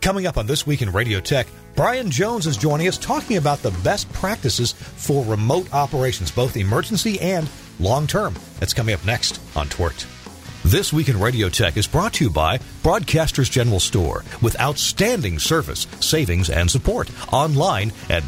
Coming up on This Week in Radio Tech, Brian Jones is joining us talking about the best practices for remote operations, both emergency and long-term. That's coming up next on Twerked. This Week in Radio Tech is brought to you by Broadcasters General Store with outstanding service, savings, and support. Online at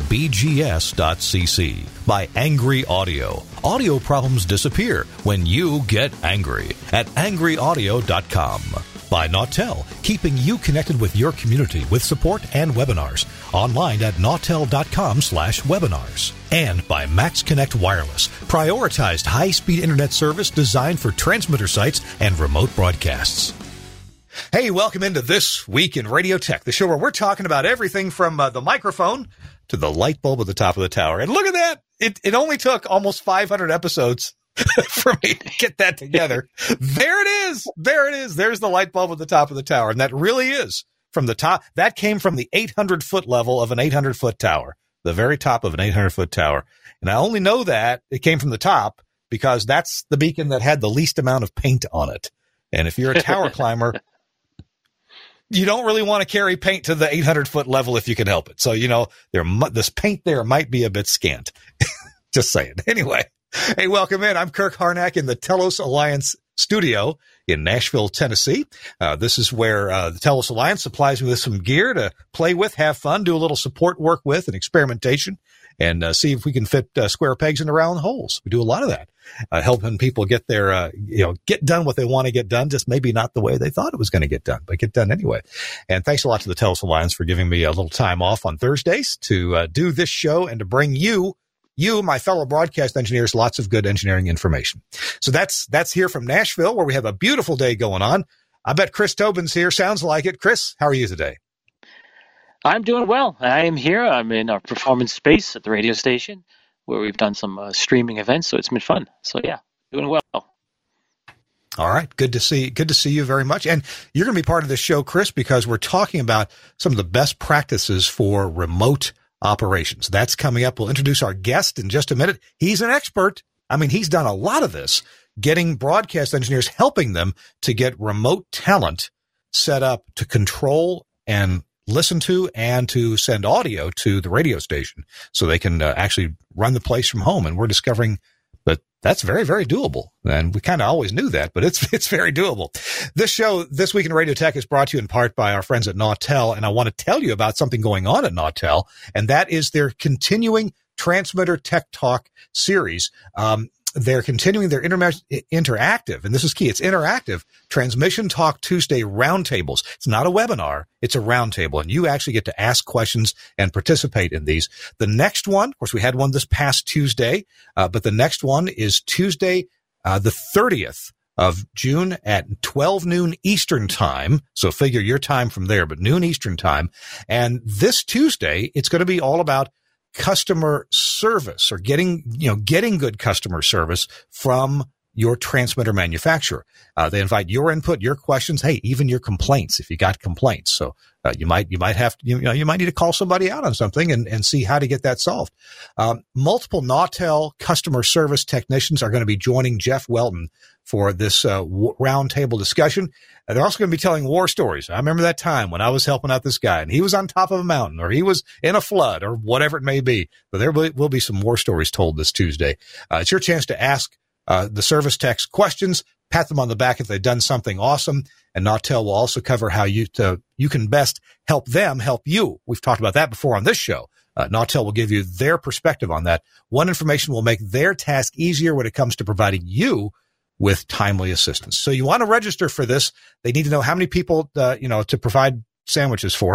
bgs.cc. By Angry Audio. Audio problems disappear when you get angry at angryaudio.com. By Nautel, keeping you connected with your community with support and webinars. Online at nautel.com/webinars. And by Max Connect Wireless, prioritized high-speed internet service designed for transmitter sites and remote broadcasts. Hey, welcome into This Week in Radio Tech, the show where we're talking about everything from the microphone to the light bulb at the top of the tower. And look at that! It only took almost 500 episodes for me to get that together. There it is. There's the light bulb at the top of the tower. And that really is from the top. That came from the 800-foot level of an 800-foot tower, the very top of an 800-foot tower. And I only know that it came from the top because that's the beacon that had the least amount of paint on it. And if you're a tower climber, you don't really want to carry paint to the 800-foot level if you can help it. So, this paint there might be a bit scant. Just saying. Anyway. Hey, welcome in. I'm Kirk Harnack in the Telos Alliance studio in Nashville, Tennessee. This is where the Telos Alliance supplies me with some gear to play with, have fun, do a little support work with and experimentation, and see if we can fit square pegs into round holes. We do a lot of that, helping people get their, get done what they want to get done, just maybe not the way they thought it was going to get done, but get done anyway. And thanks a lot to the Telos Alliance for giving me a little time off on Thursdays to do this show and to bring you, my fellow broadcast engineers, lots of good engineering information. So that's here from Nashville, where we have a beautiful day going on. I bet Chris Tobin's here. Sounds like it. Chris, how are you today? I'm doing well. I am here. I'm in our performance space at the radio station where we've done some streaming events, so it's been fun. So yeah, doing well. All right. Good to see you very much. And you're going to be part of this show, Chris, because we're talking about some of the best practices for remote operations. That's coming up. We'll introduce our guest in just a minute. He's an expert. I mean, he's done a lot of this, getting broadcast engineers, helping them to get remote talent set up to control and listen to and to send audio to the radio station so they can actually run the place from home. And we're discovering that that's very, very doable. And we kind of always knew that, but it's very doable. This show, This Week in Radio Tech, is brought to you in part by our friends at Nautel. And I want to tell you about something going on at Nautel, and that is their continuing Transmitter Tech Talk series. They're continuing their interactive, and this is key, it's interactive, Transmission Talk Tuesday roundtables. It's not a webinar, it's a roundtable, and you actually get to ask questions and participate in these. The next one, of course, we had one this past Tuesday, but the next one is Tuesday, the 30th of June at 12 noon Eastern time. So figure your time from there, but noon Eastern time. And this Tuesday, it's going to be all about customer service, or getting good customer service from your transmitter manufacturer. They invite your input, your questions, hey, even your complaints, if you got complaints. So you might need to call somebody out on something and see how to get that solved. Multiple Nautel customer service technicians are going to be joining Jeff Welton for this roundtable discussion. They're also going to be telling war stories. I remember that time when I was helping out this guy and he was on top of a mountain, or he was in a flood, or whatever it may be. But there will be some war stories told this Tuesday. It's your chance to ask the service techs questions, pat them on the back if they've done something awesome. And Nautel will also cover how you can best help them help you. We've talked about that before on this show. Nautel will give you their perspective on that. One information will make their task easier when it comes to providing you with timely assistance. So you want to register for this. They need to know how many people, to provide sandwiches for.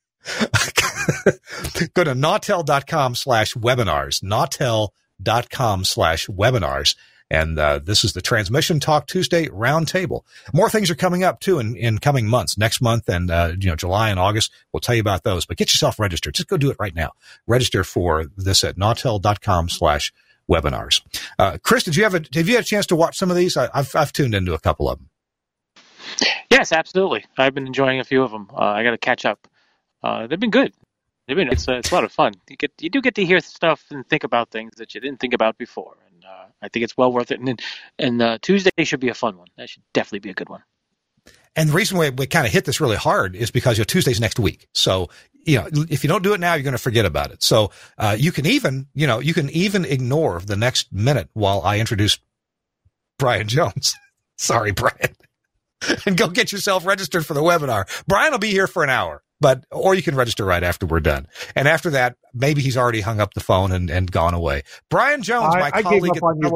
Go to nautel.com/webinars, nautel.com/webinars. And this is the Transmission Talk Tuesday Roundtable. More things are coming up, too, in coming months. Next month and, July and August, we'll tell you about those. But get yourself registered. Just go do it right now. Register for this at nautel.com/webinars. Chris, have you had a chance to watch some of these? I've tuned into a couple of them. Yes, absolutely. I've been enjoying a few of them. I got to catch up. They've been good. It's a lot of fun. You do get to hear stuff and think about things that you didn't think about before, and I think it's well worth it. And Tuesday should be a fun one. That should definitely be a good one. And the reason we kind of hit this really hard is because Tuesday's next week. So, if you don't do it now, you're going to forget about it. So, you can even ignore the next minute while I introduce Brian Jones. Sorry, Brian. And go get yourself registered for the webinar. Brian will be here for an hour, or you can register right after we're done. And after that, maybe he's already hung up the phone and gone away. Brian Jones, my colleague.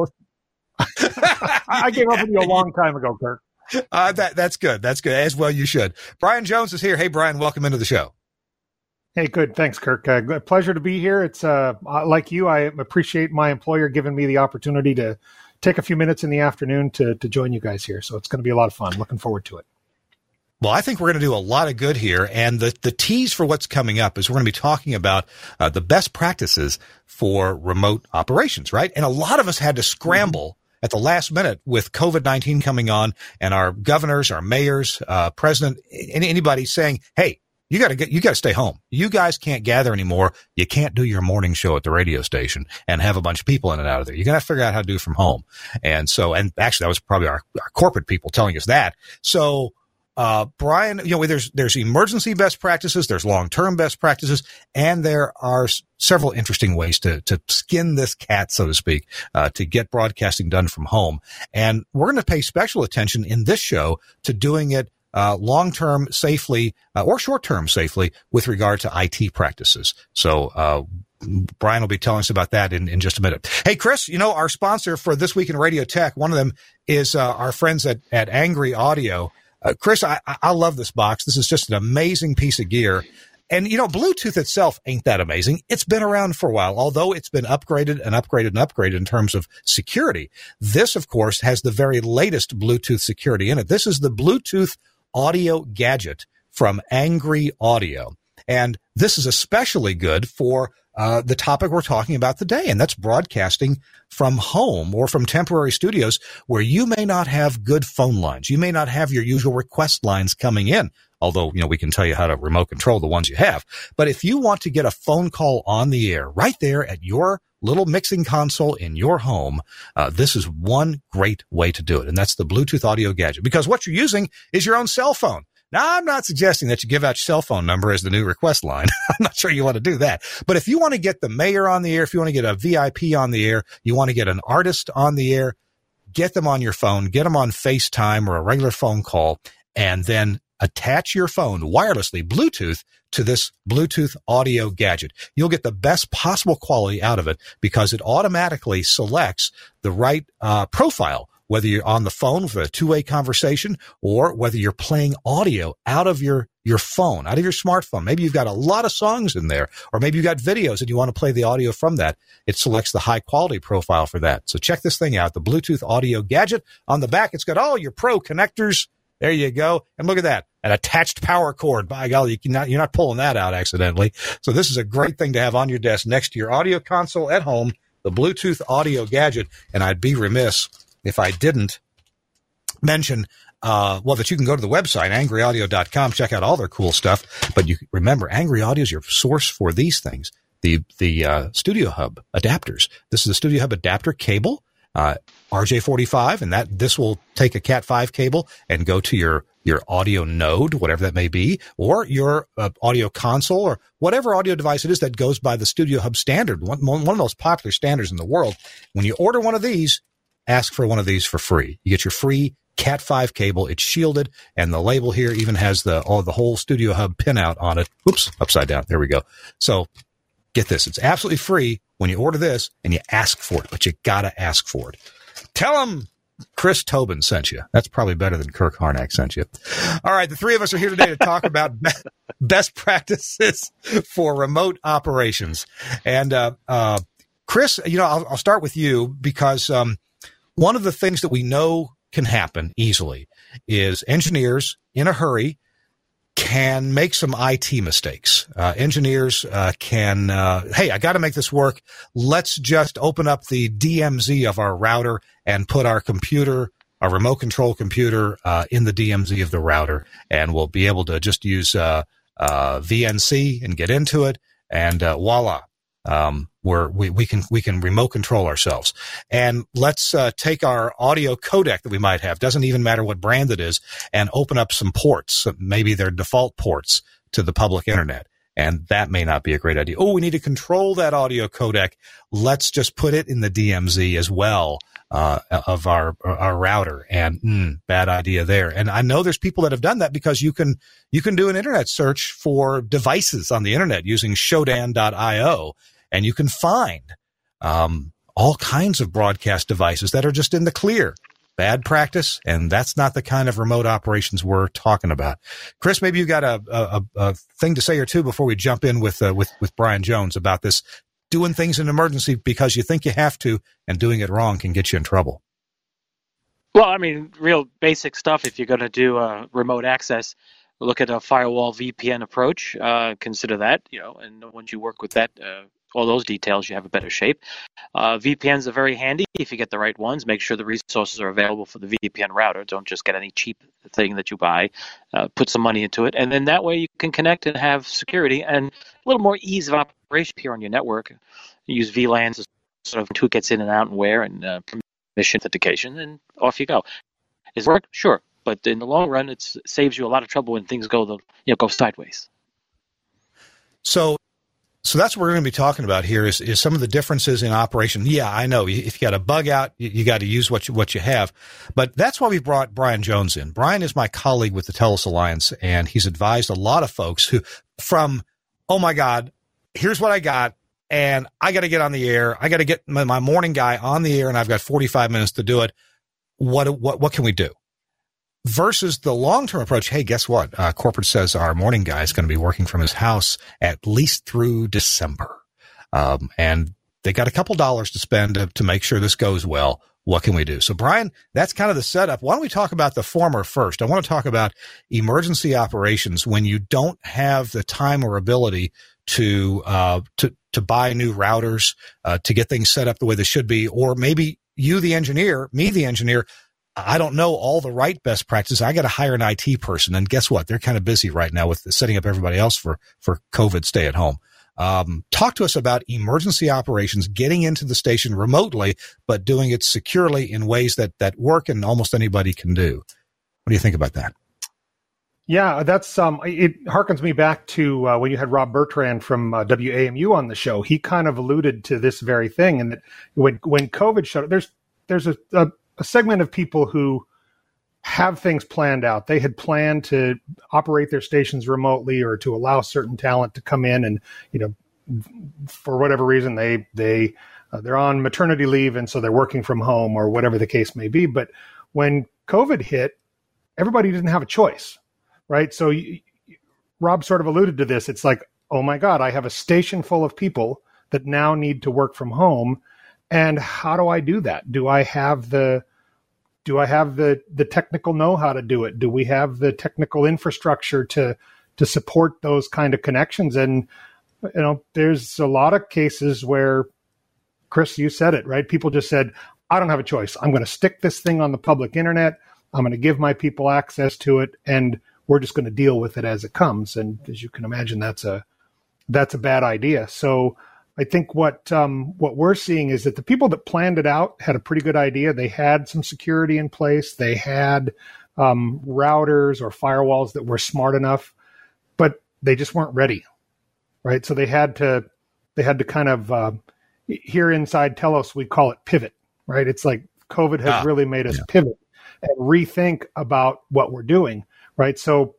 I gave up on you a long time ago, Kirk. That's good. That's good. As well, you should. Brian Jones is here. Hey, Brian, welcome into the show. Hey, good. Thanks, Kirk. Pleasure to be here. It's like you, I appreciate my employer giving me the opportunity to take a few minutes in the afternoon to join you guys here. So it's going to be a lot of fun. Looking forward to it. Well, I think we're going to do a lot of good here. And the tease for what's coming up is we're going to be talking about the best practices for remote operations, right? And a lot of us had to scramble at the last minute with COVID-19 coming on and our governors, our mayors, president, anybody saying, hey, you got to stay home. You guys can't gather anymore. You can't do your morning show at the radio station and have a bunch of people in and out of there. You're going to have to figure out how to do it from home. And actually that was probably our corporate people telling us that. So, Brian, there's emergency best practices, there's long-term best practices, and there are several interesting ways to skin this cat, so to speak, to get broadcasting done from home. And we're going to pay special attention in this show to doing it long-term safely or short-term safely with regard to IT practices. So, Brian will be telling us about that in just a minute. Hey, Chris, our sponsor for This Week in Radio Tech, one of them is our friends at Angry Audio. Chris, I love this box. This is just an amazing piece of gear. And, Bluetooth itself ain't that amazing. It's been around for a while, although it's been upgraded and upgraded and upgraded in terms of security. This, of course, has the very latest Bluetooth security in it. This is the Bluetooth audio gadget from Angry Audio. And this is especially good for the topic we're talking about today, and that's broadcasting from home or from temporary studios where you may not have good phone lines. You may not have your usual request lines coming in, although, we can tell you how to remote control the ones you have. But if you want to get a phone call on the air right there at your little mixing console in your home, this is one great way to do it, and that's the Bluetooth audio gadget, because what you're using is your own cell phone. Now, I'm not suggesting that you give out your cell phone number as the new request line. I'm not sure you want to do that. But if you want to get the mayor on the air, if you want to get a VIP on the air, you want to get an artist on the air, get them on your phone, get them on FaceTime or a regular phone call, and then attach your phone wirelessly, Bluetooth, to this Bluetooth audio gadget. You'll get the best possible quality out of it because it automatically selects the right profile, whether you're on the phone for a two-way conversation or whether you're playing audio out of your phone, out of your smartphone. Maybe you've got a lot of songs in there, or maybe you've got videos and you want to play the audio from that. It selects the high-quality profile for that. So check this thing out, the Bluetooth audio gadget. On the back, it's got all your pro connectors. There you go. And look at that, an attached power cord. By golly, you're not pulling that out accidentally. So this is a great thing to have on your desk next to your audio console at home, the Bluetooth audio gadget. And I'd be remiss if I didn't mention, that you can go to the website, angryaudio.com, check out all their cool stuff. But you remember, Angry Audio is your source for these things. The Studio Hub adapters. This is the Studio Hub adapter cable, RJ45, and this will take a Cat5 cable and go to your audio node, whatever that may be, or your audio console, or whatever audio device it is that goes by the Studio Hub standard, one of the most popular standards in the world. When you order one of these, ask for one of these for free. You get your free Cat5 cable. It's shielded, and the label here even has the whole Studio Hub pinout on it. Oops, upside down. There we go. So get this. It's absolutely free when you order this, and you ask for it, but you got to ask for it. Tell them Chris Tobin sent you. That's probably better than Kirk Harnack sent you. All right, the three of us are here today to talk about best practices for remote operations. And Chris, I'll start with you because one of the things that we know can happen easily is engineers in a hurry can make some IT mistakes. Engineers can, hey, I got to make this work. Let's just open up the DMZ of our router and put our remote control computer in the DMZ of the router, and we'll be able to just use VNC and get into it, and voila. where we can remote control ourselves. And let's take our audio codec that we might have, doesn't even matter what brand it is, and open up some ports. Maybe they're default ports to the public internet. And that may not be a great idea. Oh, we need to control that audio codec. Let's just put it in the DMZ as well of our router. And bad idea there. And I know there's people that have done that because you can do an internet search for devices on the internet using Shodan.io, and you can find all kinds of broadcast devices that are just in the clear. Bad practice, and that's not the kind of remote operations we're talking about. Chris, maybe you got a thing to say or two before we jump in with Brian Jones about this doing things in emergency because you think you have to, and doing it wrong can get you in trouble. Well, I mean, real basic stuff. If you're going to do remote access, look at a firewall VPN approach. Consider that, and once you work with that, all those details, you have a better shape. VPNs are very handy if you get the right ones. Make sure the resources are available for the VPN router. Don't just get any cheap thing that you buy. Put some money into it. And then that way you can connect and have security and a little more ease of operation here on your network. You use VLANs as sort of who gets in and out and where, and permission authentication, and off you go. Does it work? Sure. But in the long run, it saves you a lot of trouble when things go sideways. So that's what we're going to be talking about here is some of the differences in operation. Yeah, I know. If you got a bug out, you got to use what you have. But that's why we brought Brian Jones in. Brian is my colleague with the TELUS Alliance, and he's advised a lot of folks who from, oh my God, here's what I got, and I got to get on the air. I got to get my morning guy on the air, and I've got 45 minutes to do it. What can we do? Versus the long-term approach, hey, guess what? Corporate says our morning guy is going to be working from his house at least through December. And they got a couple dollars to spend to make sure this goes well. What can we do? So, Brian, that's kind of the setup. Why don't we talk about the former first? I want to talk about emergency operations when you don't have the time or ability to buy new routers, to get things set up the way they should be, or maybe you, the engineer, me, the engineer, I don't know all the right best practices. I got to hire an IT person. And guess what? They're kind of busy right now with setting up everybody else for COVID stay at home. Talk to us about emergency operations, getting into the station remotely, but doing it securely in ways that work and almost anybody can do. What do you think about that? Yeah, that's it harkens me back to when you had Rob Bertrand from WAMU on the show. He kind of alluded to this very thing, and that when COVID showed up, there's a segment of people who have things planned out. They had planned to operate their stations remotely or to allow certain talent to come in, and for whatever reason they're on maternity leave, and so they're working from home or whatever the case may be. But when COVID hit, everybody didn't have a choice, right? So Rob sort of alluded to this. It's like, oh my God, I have a station full of people that now need to work from home, and how do I do that? Do I have the technical know-how to do it? Do we have the technical infrastructure to support those kind of connections? And, there's a lot of cases where, Chris, you said it, right? People just said, I don't have a choice. I'm going to stick this thing on the public internet. I'm going to give my people access to it, and we're just going to deal with it as it comes. And as you can imagine, that's a bad idea. So I think what we're seeing is that the people that planned it out had a pretty good idea. They had some security in place. They had routers or firewalls that were smart enough, but they just weren't ready, right? So they had to kind of here inside Telos, we call it pivot, right? It's like COVID has really made us pivot and rethink about what we're doing, right? So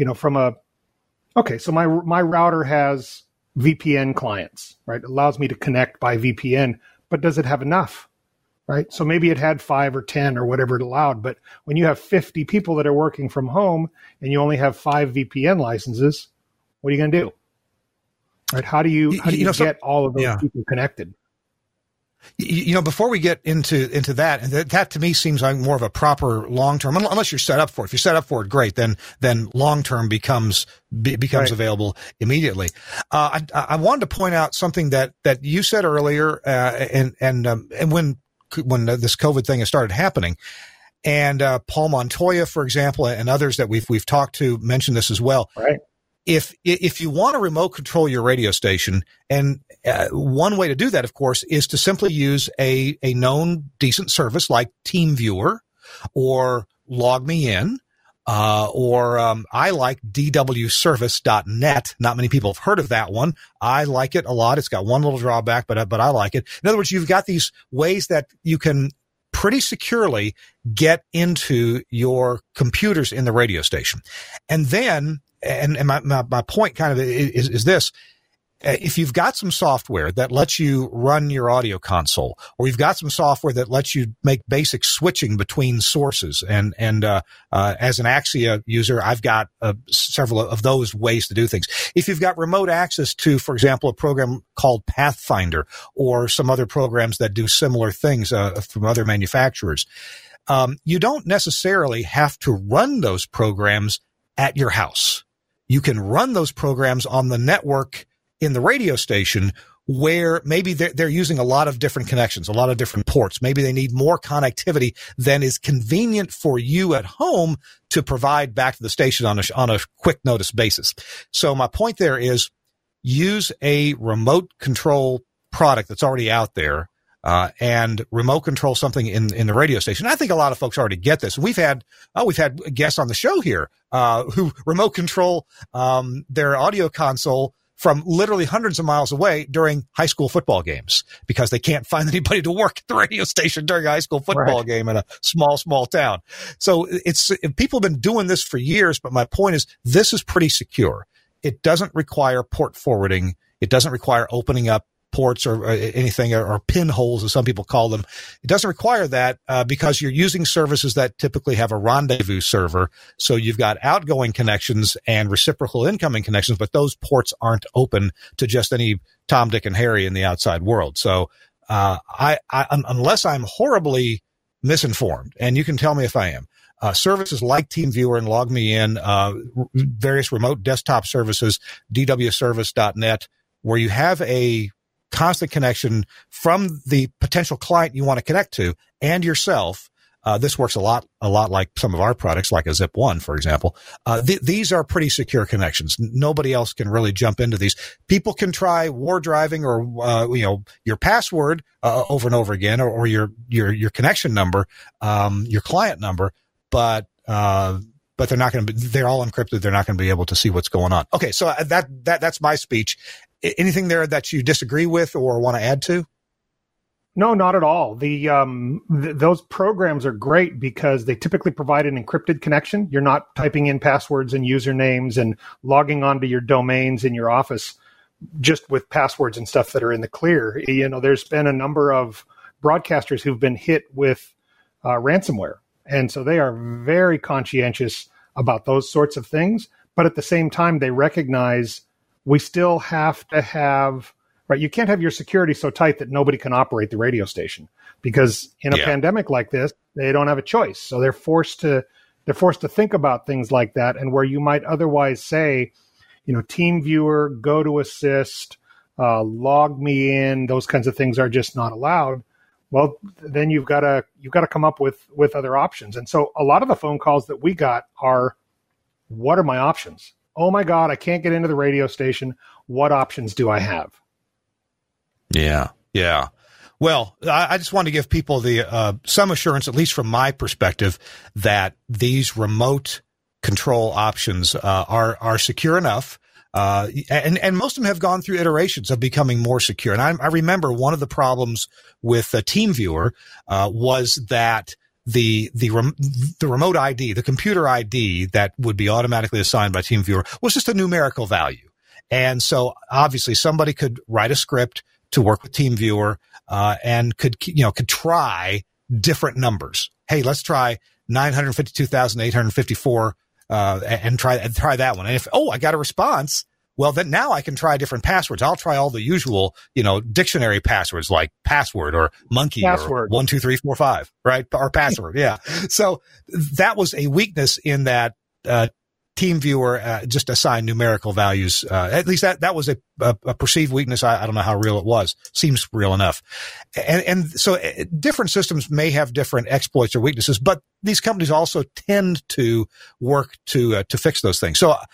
so my router has VPN clients, right? It allows me to connect by VPN, but does it have enough, right? So maybe it had 5 or 10 or whatever it allowed, but when you have 50 people that are working from home and you only have 5 VPN licenses, what are you going to do? Right? How do you get all of those people connected? Before we get into that, and that to me seems like more of a proper long-term, unless you're set up for it. If you're set up for it, great. Then long-term becomes right. Available immediately. I wanted to point out something that you said earlier, and when this COVID thing has started happening, and Paul Montoya, for example, and others that we've talked to mentioned this as well. Right. if you want to remote control your radio station, and one way to do that, of course, is to simply use a known decent service like TeamViewer or LogMeIn, or I like dwservice.net. Not many people have heard of that one. I like it a lot. It's got one little drawback, but I like it. In other words, you've got these ways that you can pretty securely get into your computers in the radio station. And then, and my point kind of is this. If you've got some software that lets you run your audio console, or you've got some software that lets you make basic switching between sources, and as an Axia user, I've got several of those ways to do things. If you've got remote access to, for example, a program called Pathfinder or some other programs that do similar things from other manufacturers, you don't necessarily have to run those programs at your house. You can run those programs on the network in the radio station, where maybe they're using a lot of different connections, a lot of different ports. Maybe they need more connectivity than is convenient for you at home to provide back to the station on a quick notice basis. So my point there is, use a remote control product that's already out there, and remote control something in the radio station. I think a lot of folks already get this. We've had guests on the show here, who remote control, their audio console from literally hundreds of miles away during high school football games, because they can't find anybody to work at the radio station during a high school football game in a small town. So people have been doing this for years, but my point is, this is pretty secure. It doesn't require port forwarding. It doesn't require opening up ports or anything, or pinholes, as some people call them. It doesn't require that, because you're using services that typically have a rendezvous server. So you've got outgoing connections and reciprocal incoming connections, but those ports aren't open to just any Tom, Dick, and Harry in the outside world. So, I unless I'm horribly misinformed, and you can tell me if I am, services like TeamViewer and LogMeIn, various remote desktop services, dwservice.net, where you have a constant connection from the potential client you want to connect to and yourself. This works a lot like some of our products, like a Zip1, for example. These are pretty secure connections. Nobody else can really jump into these. People can try war driving or, your password, over and over again, or your connection number, your client number, but they're not going to be, they're all encrypted. They're not going to be able to see what's going on. Okay. So that's my speech. Anything there that you disagree with or want to add to? No, not at all. Those programs are great because they typically provide an encrypted connection. You're not typing in passwords and usernames and logging onto your domains in your office just with passwords and stuff that are in the clear. There's been a number of broadcasters who've been hit with ransomware. And so they are very conscientious about those sorts of things. But at the same time, they recognize we still have to have, right? You can't have your security so tight that nobody can operate the radio station, because in a pandemic like this, they don't have a choice. So they're forced to think about things like that. And where you might otherwise say, TeamViewer, GoToAssist, LogMeIn, those kinds of things are just not allowed. Well, then you've got to come up with other options. And so a lot of the phone calls that we got are, what are my options? Oh my God, I can't get into the radio station. What options do I have? Yeah. Well, I just want to give people the some assurance, at least from my perspective, that these remote control options are secure enough. And most of them have gone through iterations of becoming more secure. And I remember one of the problems with TeamViewer was that the remote ID, the computer ID that would be automatically assigned by TeamViewer was just a numerical value. And so obviously somebody could write a script to work with TeamViewer, and could try different numbers. Hey, let's try 952,854, and try that one. And if, I got a response, well, then now I can try different passwords. I'll try all the usual, dictionary passwords like password or monkey or 1, 2, 3, 4, 5, right? Or password. Yeah. So that was a weakness in that, TeamViewer, just assigned numerical values. At least that was a perceived weakness. I don't know how real it was. Seems real enough. And so different systems may have different exploits or weaknesses, but these companies also tend to work to fix those things. So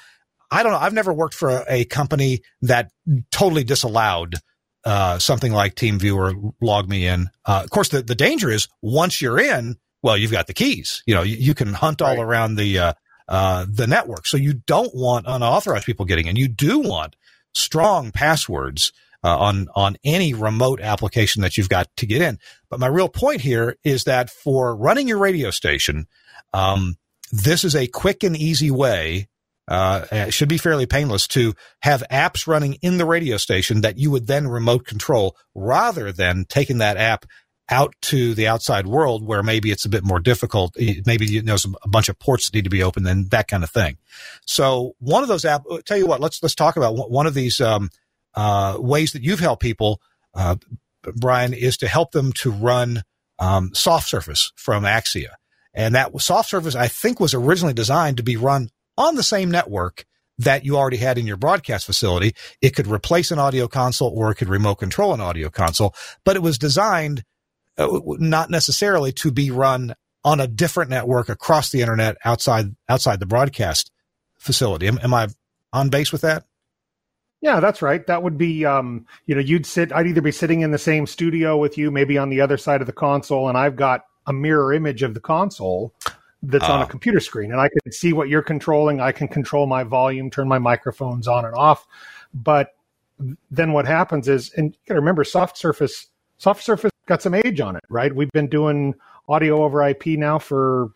I don't know. I've never worked for a company that totally disallowed something like TeamViewer, Log Me In. Of course, the danger is once you're in, well, you've got the keys. You can hunt all around the network. So you don't want unauthorized people getting in. You do want strong passwords on any remote application that you've got to get in. But my real point here is that for running your radio station, this is a quick and easy way. It should be fairly painless to have apps running in the radio station that you would then remote control rather than taking that app out to the outside world where maybe it's a bit more difficult. Maybe there's a bunch of ports that need to be opened and that kind of thing. So one of those apps, tell you what, let's talk about one of these ways that you've helped people, Brian, is to help them to run Soft Surface from Axia. And that Soft Surface, I think, was originally designed to be run on the same network that you already had in your broadcast facility. It could replace an audio console or it could remote control an audio console, but it was designed not necessarily to be run on a different network across the internet outside the broadcast facility. Am I on base with that? Yeah, that's right. That would be, I'd either be sitting in the same studio with you, maybe on the other side of the console, and I've got a mirror image of the console that's on a computer screen, and I can see what you're controlling. I can control my volume, turn my microphones on and off. But then what happens is, and you got to remember, Soft Surface got some age on it, right? We've been doing audio over IP now for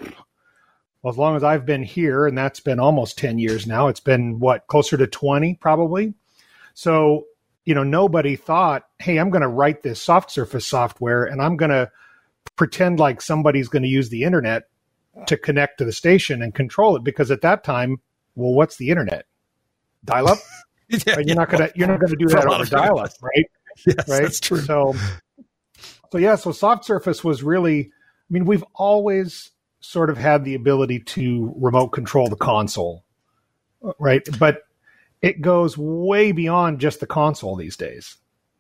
as long as I've been here, and that's been almost 10 years now. It's been, closer to 20 probably. So, nobody thought, hey, I'm going to write this Soft Surface software, and I'm going to pretend like somebody's going to use the internet to connect to the station and control it, because at that time, well, what's the internet? Dial-up? Yeah, you're not gonna do that over dial-up, right? Yes, right? That's true. So Soft Surface was really, we've always sort of had the ability to remote control the console, right? But it goes way beyond just the console these days.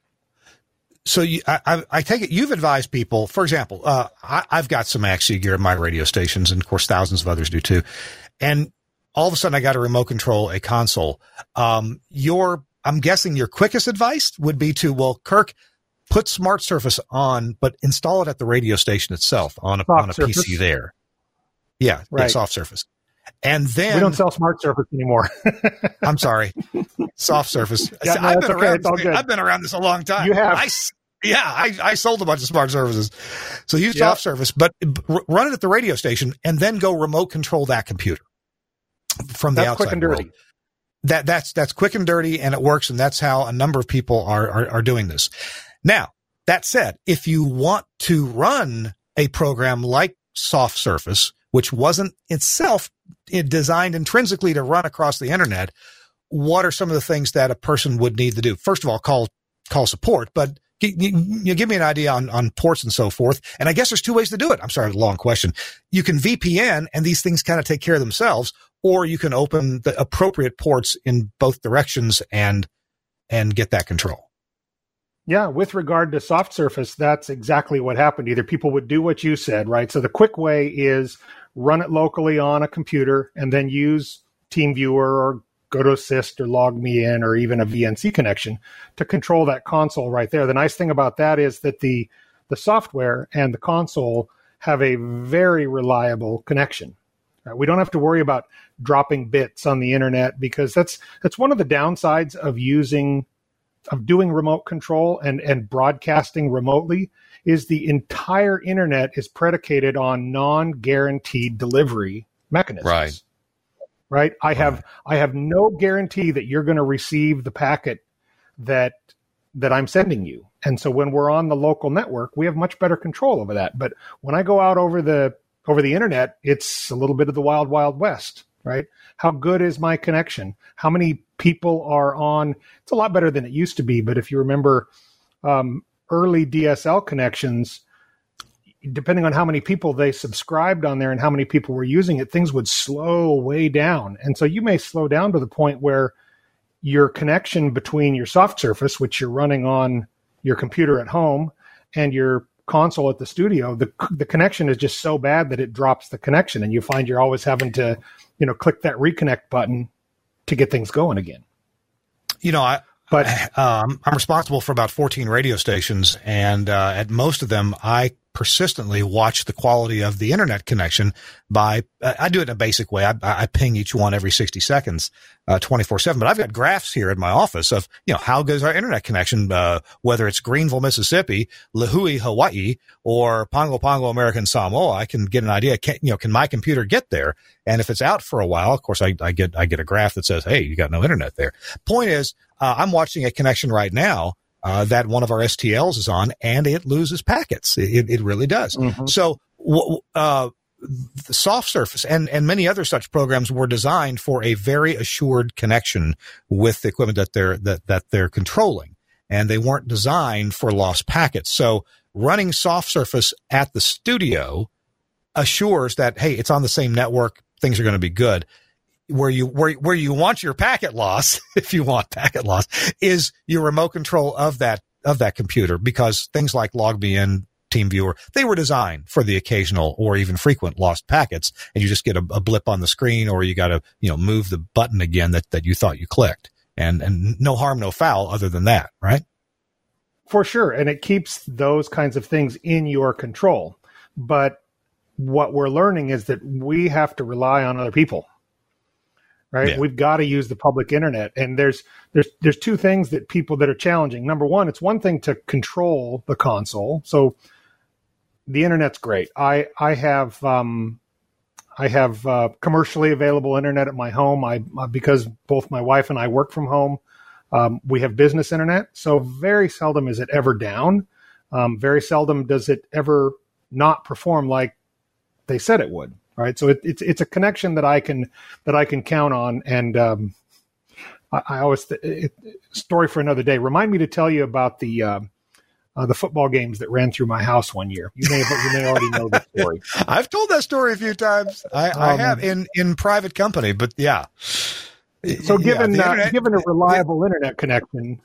So I take it you've advised people, for example, I've got some Axia gear in my radio stations, and of course thousands of others do too. And all of a sudden I got to remote control a console. I'm guessing your quickest advice would be to, Kirk, put Smart Surface on, but install it at the radio station itself on a PC there. Yeah, right. Yeah, Soft Surface. And then we don't sell Smart Surface anymore. I'm sorry. Soft Surface. Yeah, no, I've been around this a long time. You have. I sold a bunch of Smart Surfaces. So use Soft Surface, but run it at the radio station and then go remote control that computer from the outside quick and dirty. World. That's quick and dirty, and it works, and that's how a number of people are doing this. Now, that said, if you want to run a program like Soft Surface, which wasn't itself designed intrinsically to run across the internet, what are some of the things that a person would need to do? First of all, call support, but you give me an idea on ports and so forth. And I guess there's two ways to do it. I'm sorry, long question. You can VPN, and these things kind of take care of themselves, or you can open the appropriate ports in both directions and get that control. Yeah, with regard to Soft Surface, that's exactly what happened. Either people would do what you said, right? So the quick way is run it locally on a computer and then use TeamViewer or go to Assist or Log Me In or even a VNC connection to control that console right there. The nice thing about that is that the software and the console have a very reliable connection. Right? We don't have to worry about dropping bits on the internet, because that's one of the downsides of doing remote control and broadcasting remotely is the entire internet is predicated on non-guaranteed delivery mechanisms. Right. I have no guarantee that you're going to receive the packet that I'm sending you. And so when we're on the local network, we have much better control over that. But when I go out over the internet, it's a little bit of the wild, wild west, right? How good is my connection? How many people are on? It's a lot better than it used to be. But if you remember early DSL connections, depending on how many people they subscribed on there and how many people were using it, things would slow way down. And so you may slow down to the point where your connection between your Soft Surface, which you're running on your computer at home, and your console at the studio, the connection is just so bad that it drops the connection, and you find you're always having to, click that reconnect button to get things going again. I'm responsible for about 14 radio stations, and at most of them, I persistently watch the quality of the internet connection by, I do it in a basic way. I ping each one every 60 seconds, 24/7, but I've got graphs here at my office of, how goes our internet connection, whether it's Greenville, Mississippi, Lihue, Hawaii, or Pongo Pongo, American Samoa. I can get an idea. Can my computer get there? And if it's out for a while, of course, I get a graph that says, hey, you got no internet there. Point is, I'm watching a connection right now that one of our STLs is on, and it loses packets. It really does. Mm-hmm. So the Soft Surface and many other such programs were designed for a very assured connection with the equipment that they're controlling, and they weren't designed for lost packets. So running Soft Surface at the studio assures that, hey, it's on the same network, things are going to be good. Where you want your packet loss, if you want packet loss, is your remote control of that computer, because things like LogMeIn, TeamViewer, they were designed for the occasional or even frequent lost packets, and you just get a blip on the screen, or you got to move the button again that you thought you clicked, and no harm, no foul other than that, right? For sure, and it keeps those kinds of things in your control. But what we're learning is that we have to rely on other people. Right. Yeah. We've got to use the public internet. And there's two things that are challenging. Number one, it's one thing to control the console. So the internet's great. I have commercially available internet at my home. Because both my wife and I work from home. We have business internet. So very seldom is it ever down. Very seldom does it ever not perform like they said it would. Right, so it's a connection that I can count on, and I always story for another day. Remind me to tell you about the football games that ran through my house one year. You may already know that story. I've told that story a few times. I have in private company, but yeah. So given a reliable internet connection,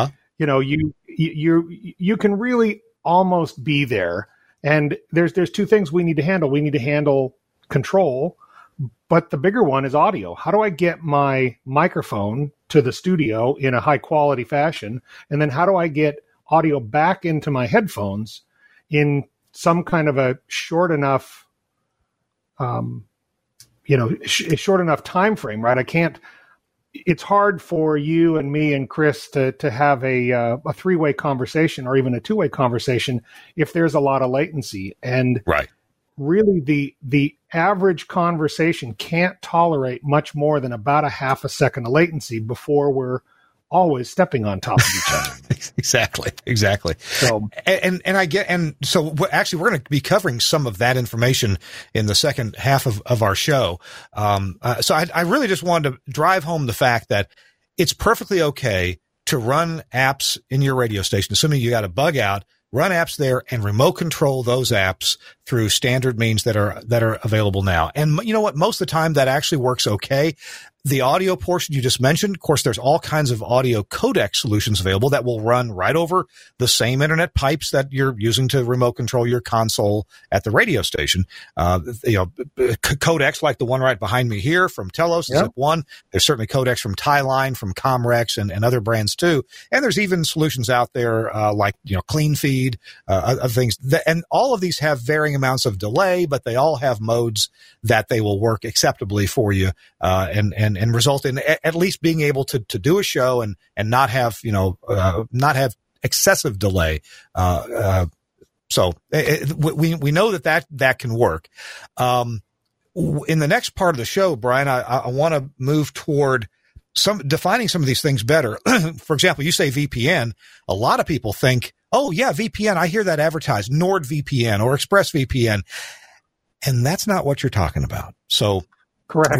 you can really almost be there. And there's two things we need to handle. We need to handle control, but the bigger one is audio. How do I get my microphone to the studio in a high quality fashion? And then how do I get audio back into my headphones in some kind of a short enough, short enough time frame, right? It's hard for you and me and Chris to have a three-way conversation or even a two-way conversation if there's a lot of latency. And right. Really, the average conversation can't tolerate much more than about a half a second of latency before we're always stepping on top of each other. Exactly. So, so actually, we're going to be covering some of that information in the second half of our show. So I really just wanted to drive home the fact that it's perfectly okay to run apps in your radio station, assuming you got a bug out. Run apps there and remote control those apps through standard means that are available now. And you know what? Most of the time that actually works okay. The audio portion you just mentioned, of course, there's all kinds of audio codec solutions available that will run right over the same internet pipes that you're using to remote control your console at the radio station. Codecs like the one right behind me here from Telos, Zip One. There's certainly codecs from Tyline, from Comrex, and other brands too. And there's even solutions out there like CleanFeed, other things. And all of these have varying amounts of delay, but they all have modes that they will work acceptably for you, and result in at least being able to do a show and not have, not have excessive delay. So we know that can work. In the next part of the show, Brian, I want to move toward defining some of these things better. For example, you say VPN. A lot of people think, oh yeah, VPN. I hear that advertised, NordVPN or ExpressVPN. And that's not what you're talking about. So correct. We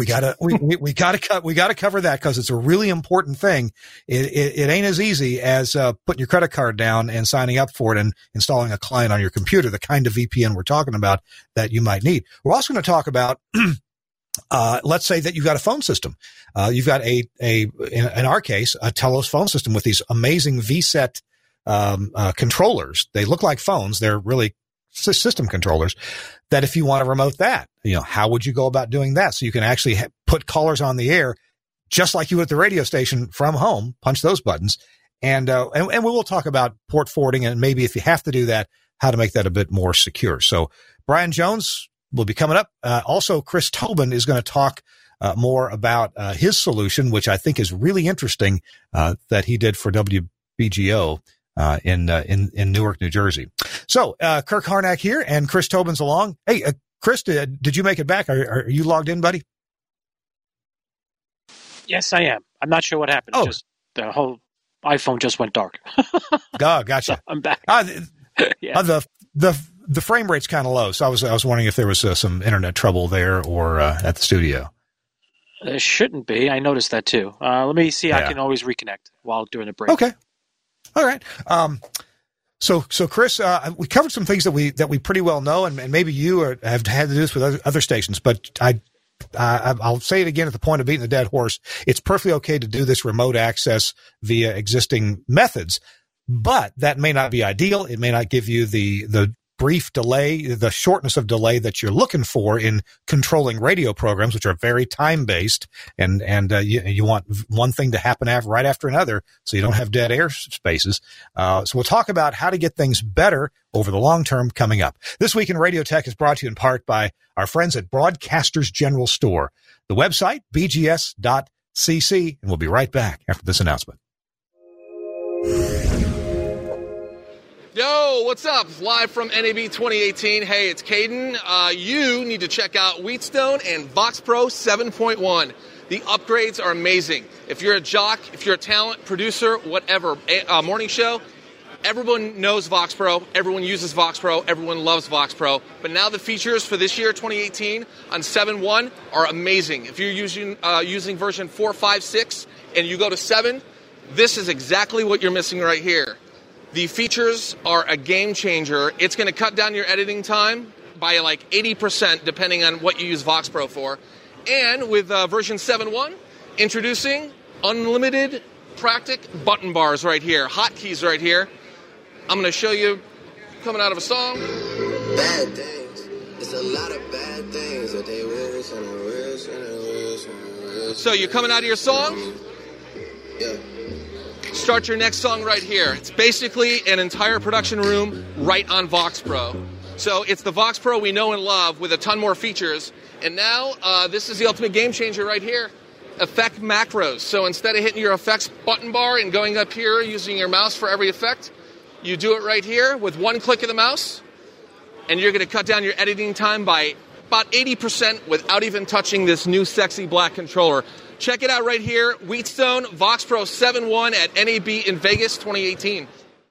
gotta cover that because it's a really important thing. It ain't as easy as putting your credit card down and signing up for it and installing a client on your computer, the kind of VPN we're talking about that you might need. We're also going to talk about let's say that you've got a phone system. You've got in our case, a Telos phone system with these amazing VSET controllers. They look like phones. They're really system controllers that if you want to remote that, how would you go about doing that? So you can actually put callers on the air just like you would at the radio station from home, punch those buttons. And we will talk about port forwarding and maybe if you have to do that, how to make that a bit more secure. So Brian Jones will be coming up. Also, Chris Tobin is going to talk more about his solution, which I think is really interesting, that he did for WBGO in Newark, New Jersey. So Kirk Harnack here, and Chris Tobin's along. Hey, Chris, did you make it back? Are you logged in, buddy? Yes, I am. I'm not sure what happened. Oh. Just the whole iPhone just went dark. Oh, gotcha. So I'm back. Yeah. The frame rate's kind of low, so I was wondering if there was some internet trouble there or at the studio. There shouldn't be. I noticed that too. Let me see. Yeah. I can always reconnect while during the break. Okay. All right. So Chris, we covered some things that we pretty well know, and maybe you have had to do this with other stations, but I'll say it again at the point of beating the dead horse. It's perfectly okay to do this remote access via existing methods, but that may not be ideal. It may not give you the brief delay, the shortness of delay that you're looking for in controlling radio programs, which are very time-based, and you want one thing to happen right after another, so you don't have dead air spaces. So we'll talk about how to get things better over the long term coming up. This Week in Radio Tech is brought to you in part by our friends at Broadcasters General Store. The website, bgs.cc, and we'll be right back after this announcement. Yo, what's up? Live from NAB 2018. Hey, it's Caden. You need to check out Wheatstone and Vox Pro 7.1. The upgrades are amazing. If you're a jock, if you're a talent, producer, whatever, morning show, everyone knows Vox Pro. Everyone uses Vox Pro. Everyone loves Vox Pro. But now the features for this year, 2018, on 7.1 are amazing. If you're using version 4, 5, 6, and you go to 7, this is exactly what you're missing right here. The features are a game changer. It's going to cut down your editing time by like 80% depending on what you use Vox Pro for. And with version 7.1, introducing unlimited Praktic button bars right here, hotkeys right here. I'm going to show you coming out of a song. Bad things. It's a lot of bad things that they wish and I wish and I wish and I wish. So you're coming out of your song? Yeah. Start your next song right here. It's basically an entire production room right on Vox Pro. So it's the Vox Pro we know and love with a ton more features. And now this is the ultimate game changer right here. Effect macros. So instead of hitting your effects button bar and going up here using your mouse for every effect, you do it right here with one click of the mouse. And you're going to cut down your editing time by about 80% without even touching this new sexy black controller. Check it out right here, Wheatstone Vox Pro 7.1 at NAB in Vegas 2018.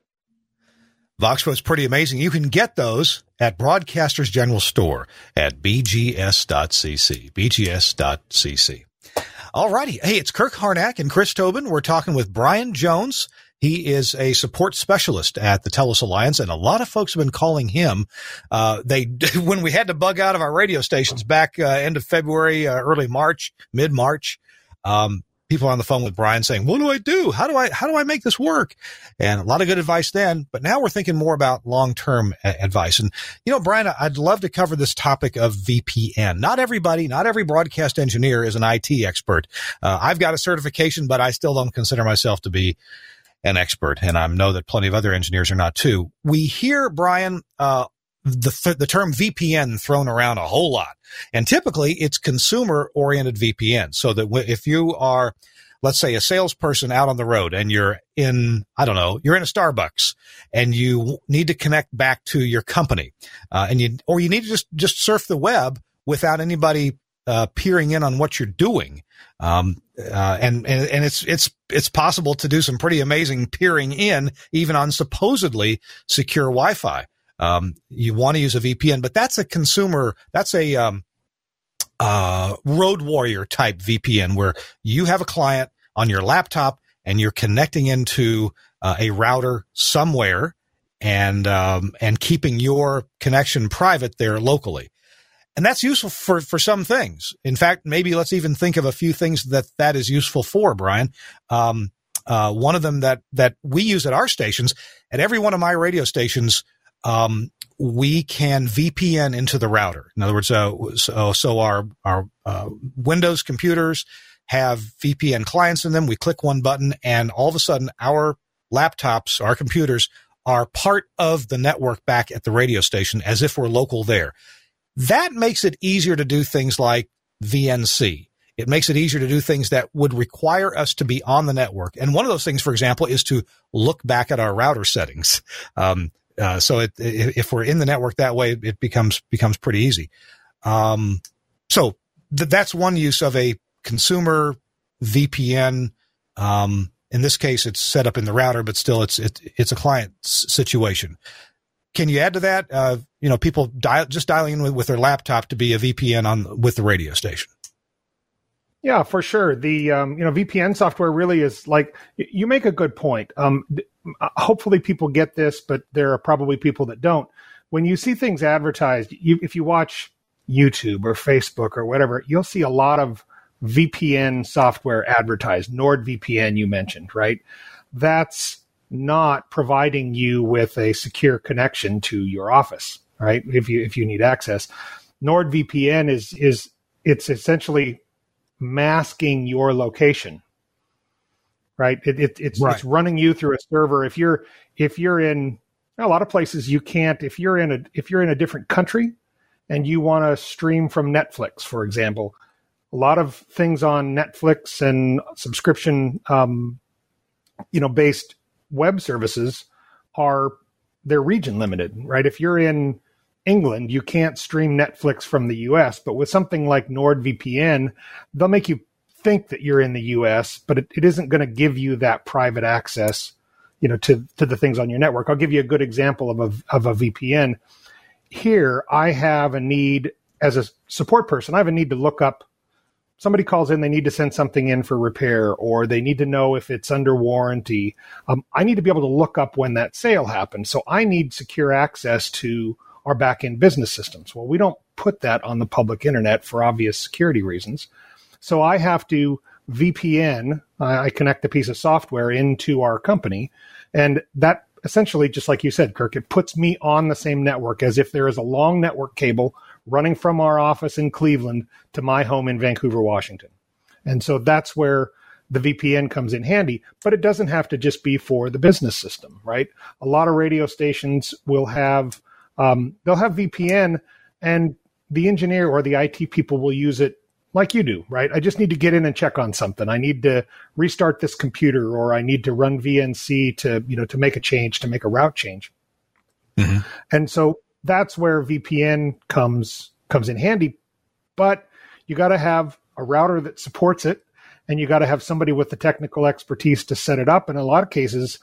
Vox Pro is pretty amazing. You can get those at Broadcasters General Store at bgs.cc, bgs.cc. All righty. Hey, it's Kirk Harnack and Chris Tobin. We're talking with Brian Jones. He is a support specialist at the TELUS Alliance, and a lot of folks have been calling him. When we had to bug out of our radio stations back end of February, early March, mid-March, people on the phone with Brian saying, what do I do? How do I make this work? And a lot of good advice then, but now we're thinking more about long-term advice. And, Brian, I'd love to cover this topic of VPN. Not every broadcast engineer is an IT expert. I've got a certification, but I still don't consider myself to be an expert. And I know that plenty of other engineers are not too. We hear, Brian, the term VPN thrown around a whole lot. And typically it's consumer-oriented VPN. So that if you are, let's say, a salesperson out on the road and you're in a Starbucks and you need to connect back to your company, or you need to just surf the web without anybody peering in on what you're doing. And it's possible to do some pretty amazing peering in even on supposedly secure Wi-Fi. You want to use a VPN, but that's a road warrior type VPN where you have a client on your laptop and you're connecting into a router somewhere and keeping your connection private there locally. And that's useful for some things. In fact, maybe let's even think of a few things that is useful for, Brian. One of them that we use at our stations, at every one of my radio stations, we can VPN into the router. In other words, so our Windows computers have VPN clients in them. We click one button and all of a sudden our laptops, our computers are part of the network back at the radio station as if we're local there. That makes it easier to do things like VNC. It makes it easier to do things that would require us to be on the network. And one of those things, for example, is to look back at our router settings. So if we're in the network that way, it becomes pretty easy. So that's one use of a consumer VPN. In this case, it's set up in the router, but still it's a client situation. Can you add to that? People dialing in with their laptop to be a VPN with the radio station. Yeah, for sure. The VPN software really is like, you make a good point. Hopefully people get this, but there are probably people that don't. When you see things advertised, if you watch YouTube or Facebook or whatever, you'll see a lot of VPN software advertised. NordVPN you mentioned, right? That's not providing you with a secure connection to your office, right? If you need access. NordVPN it's essentially masking your location, right? It's running you through a server. If you're in a lot of places, you can't. If you're in a different country and you want to stream from Netflix, for example, a lot of things on Netflix and subscription, based web services they're region limited, right? If you're in England, you can't stream Netflix from the US, but with something like NordVPN, they'll make you think that you're in the US, but it isn't going to give you that private access, to the things on your network. I'll give you a good example of a VPN. Here, I have a need as a support person. I have a need to look up. Somebody calls in, they need to send something in for repair, or they need to know if it's under warranty. I need to be able to look up when that sale happened. So I need secure access to our back-end business systems. Well, we don't put that on the public internet for obvious security reasons. So I have to VPN. I connect a piece of software into our company, and that essentially, just like you said, Kirk, it puts me on the same network as if there is a long network cable running from our office in Cleveland to my home in Vancouver, Washington. And so that's where the VPN comes in handy, but it doesn't have to just be for the business system, right? A lot of radio stations will have, they'll have VPN, and the engineer or the IT people will use it like you do, right? I just need to get in and check on something. I need to restart this computer, or I need to run VNC to make a change, to make a route change. Mm-hmm. And so that's where VPN comes in handy, but you got to have a router that supports it, and you got to have somebody with the technical expertise to set it up. And in a lot of cases,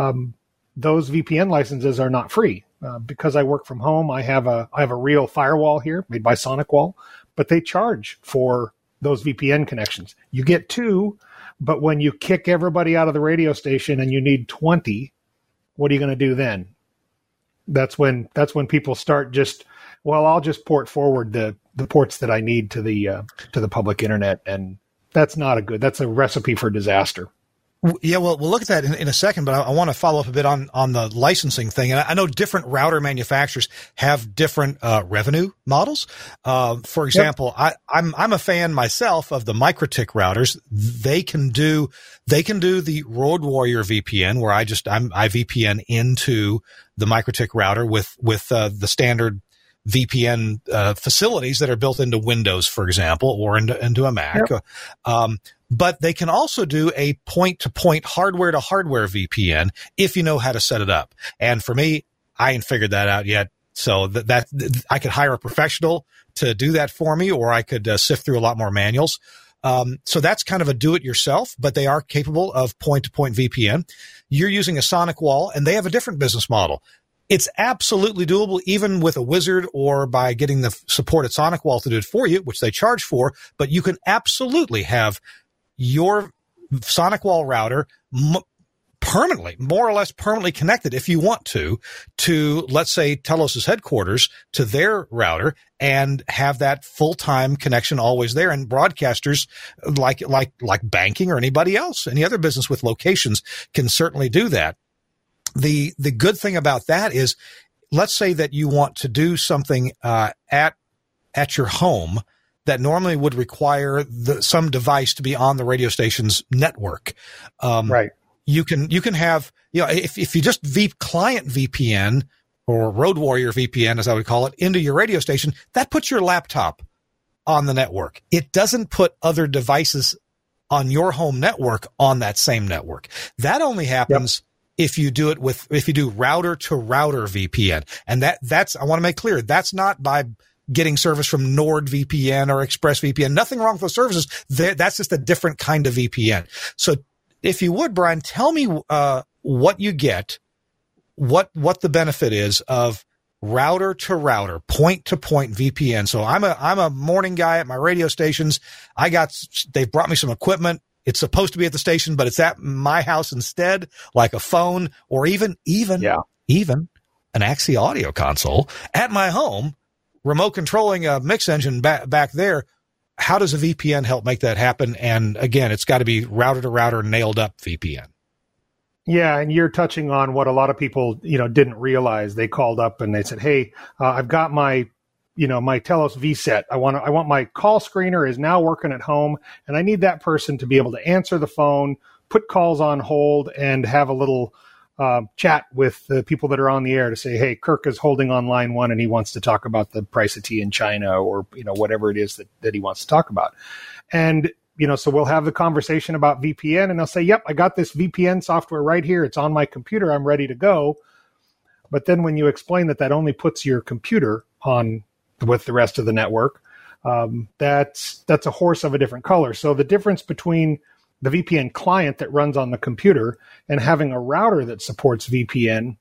those VPN licenses are not free. Because I work from home, I have a real firewall here made by SonicWall, but they charge for those VPN connections. You get 2, but when you kick everybody out of the radio station and you need 20, what are you going to do then? That's when people start I'll just port forward the ports that I need to the public internet, and that's a recipe for disaster. Yeah, well, we'll look at that in a second, but I want to follow up a bit on the licensing thing. And I know different router manufacturers have different revenue models. For example, yep. I'm a fan myself of the MikroTik routers. They can do the Road Warrior VPN, where I VPN into the MikroTik router with the standard VPN facilities that are built into Windows, for example, or into a Mac. Yep. But they can also do a point-to-point, hardware-to-hardware VPN if you know how to set it up. And for me, I ain't figured that out yet. So that I could hire a professional to do that for me, or I could sift through a lot more manuals. So that's kind of a do-it-yourself, but they are capable of point-to-point VPN. You're using a SonicWall, and they have a different business model. It's absolutely doable, even with a wizard or by getting the support at SonicWall to do it for you, which they charge for. But you can absolutely have your SonicWall router more or less permanently connected, if you want to, let's say, Telos's headquarters, to their router, and have that full-time connection always there. And broadcasters like banking or anybody else, any other business with locations, can certainly do that. The good thing about that is, let's say that you want to do something at your home that normally would require some device to be on the radio station's network. Right. You can have, if you just client VPN or Road Warrior VPN, as I would call it, into your radio station, that puts your laptop on the network. It doesn't put other devices on your home network on that same network. That only happens if you do router to router VPN. And that's, I want to make clear, that's not by getting service from NordVPN or ExpressVPN. Nothing wrong with those services. That's just a different kind of VPN. So if you would, Brian, tell me what you get, what the benefit is of router to router, point to point VPN. So I'm a morning guy at my radio stations. They've brought me some equipment. It's supposed to be at the station, but it's at my house instead, like a phone or even an Axie audio console at my home, remote controlling a mix engine back there. How does a VPN help make that happen? And again, it's got to be router to router, nailed up VPN. Yeah, and you're touching on what a lot of people, didn't realize. They called up and they said, "Hey, I've got my Telos VSET. I want my call screener is now working at home, and I need that person to be able to answer the phone, put calls on hold, and have a little chat with the people that are on the air to say, hey, Kirk is holding on line one, and he wants to talk about the price of tea in China, or whatever it is that he wants to talk about." And so we'll have the conversation about VPN, and they'll say, yep, I got this VPN software right here. It's on my computer. I'm ready to go. But then when you explain that only puts your computer on with the rest of the network, that's a horse of a different color. So the difference between the VPN client that runs on the computer and having a router that supports VPN,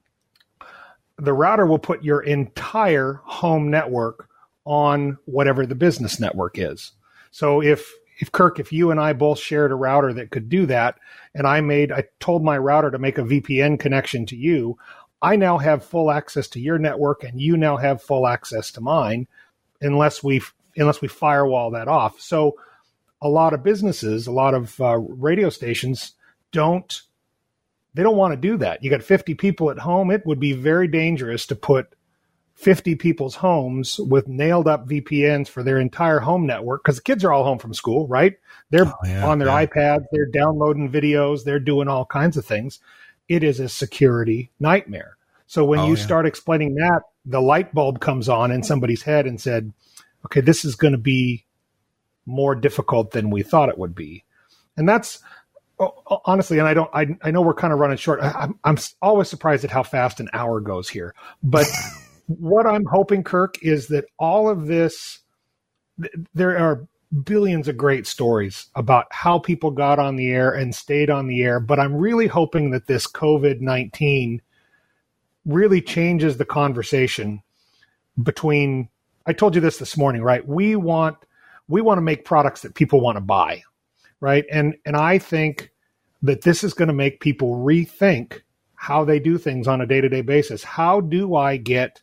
the router will put your entire home network on whatever the business network is. So if Kirk, if you and I both shared a router that could do that, and I told my router to make a VPN connection to you, I now have full access to your network, and you now have full access to mine, unless we firewall that off. So a lot of businesses, a lot of radio stations don't want to do that. You got 50 people at home. It would be very dangerous to put 50 people's homes with nailed up VPNs for their entire home network, because the kids are all home from school, right? They're on their iPads, they're downloading videos, they're doing all kinds of things. It is a security nightmare. So when you start explaining that, the light bulb comes on in somebody's head and said, okay, this is going to be more difficult than we thought it would be. And that's honestly, and I know we're kind of running short. I'm always surprised at how fast an hour goes here, but what I'm hoping, Kirk, is that all of this, there are billions of great stories about how people got on the air and stayed on the air, but I'm really hoping that this COVID-19 really changes the conversation between, I told you this morning, right? We want to make products that people want to buy, right? And I think that this is going to make people rethink how they do things on a day-to-day basis. How do I get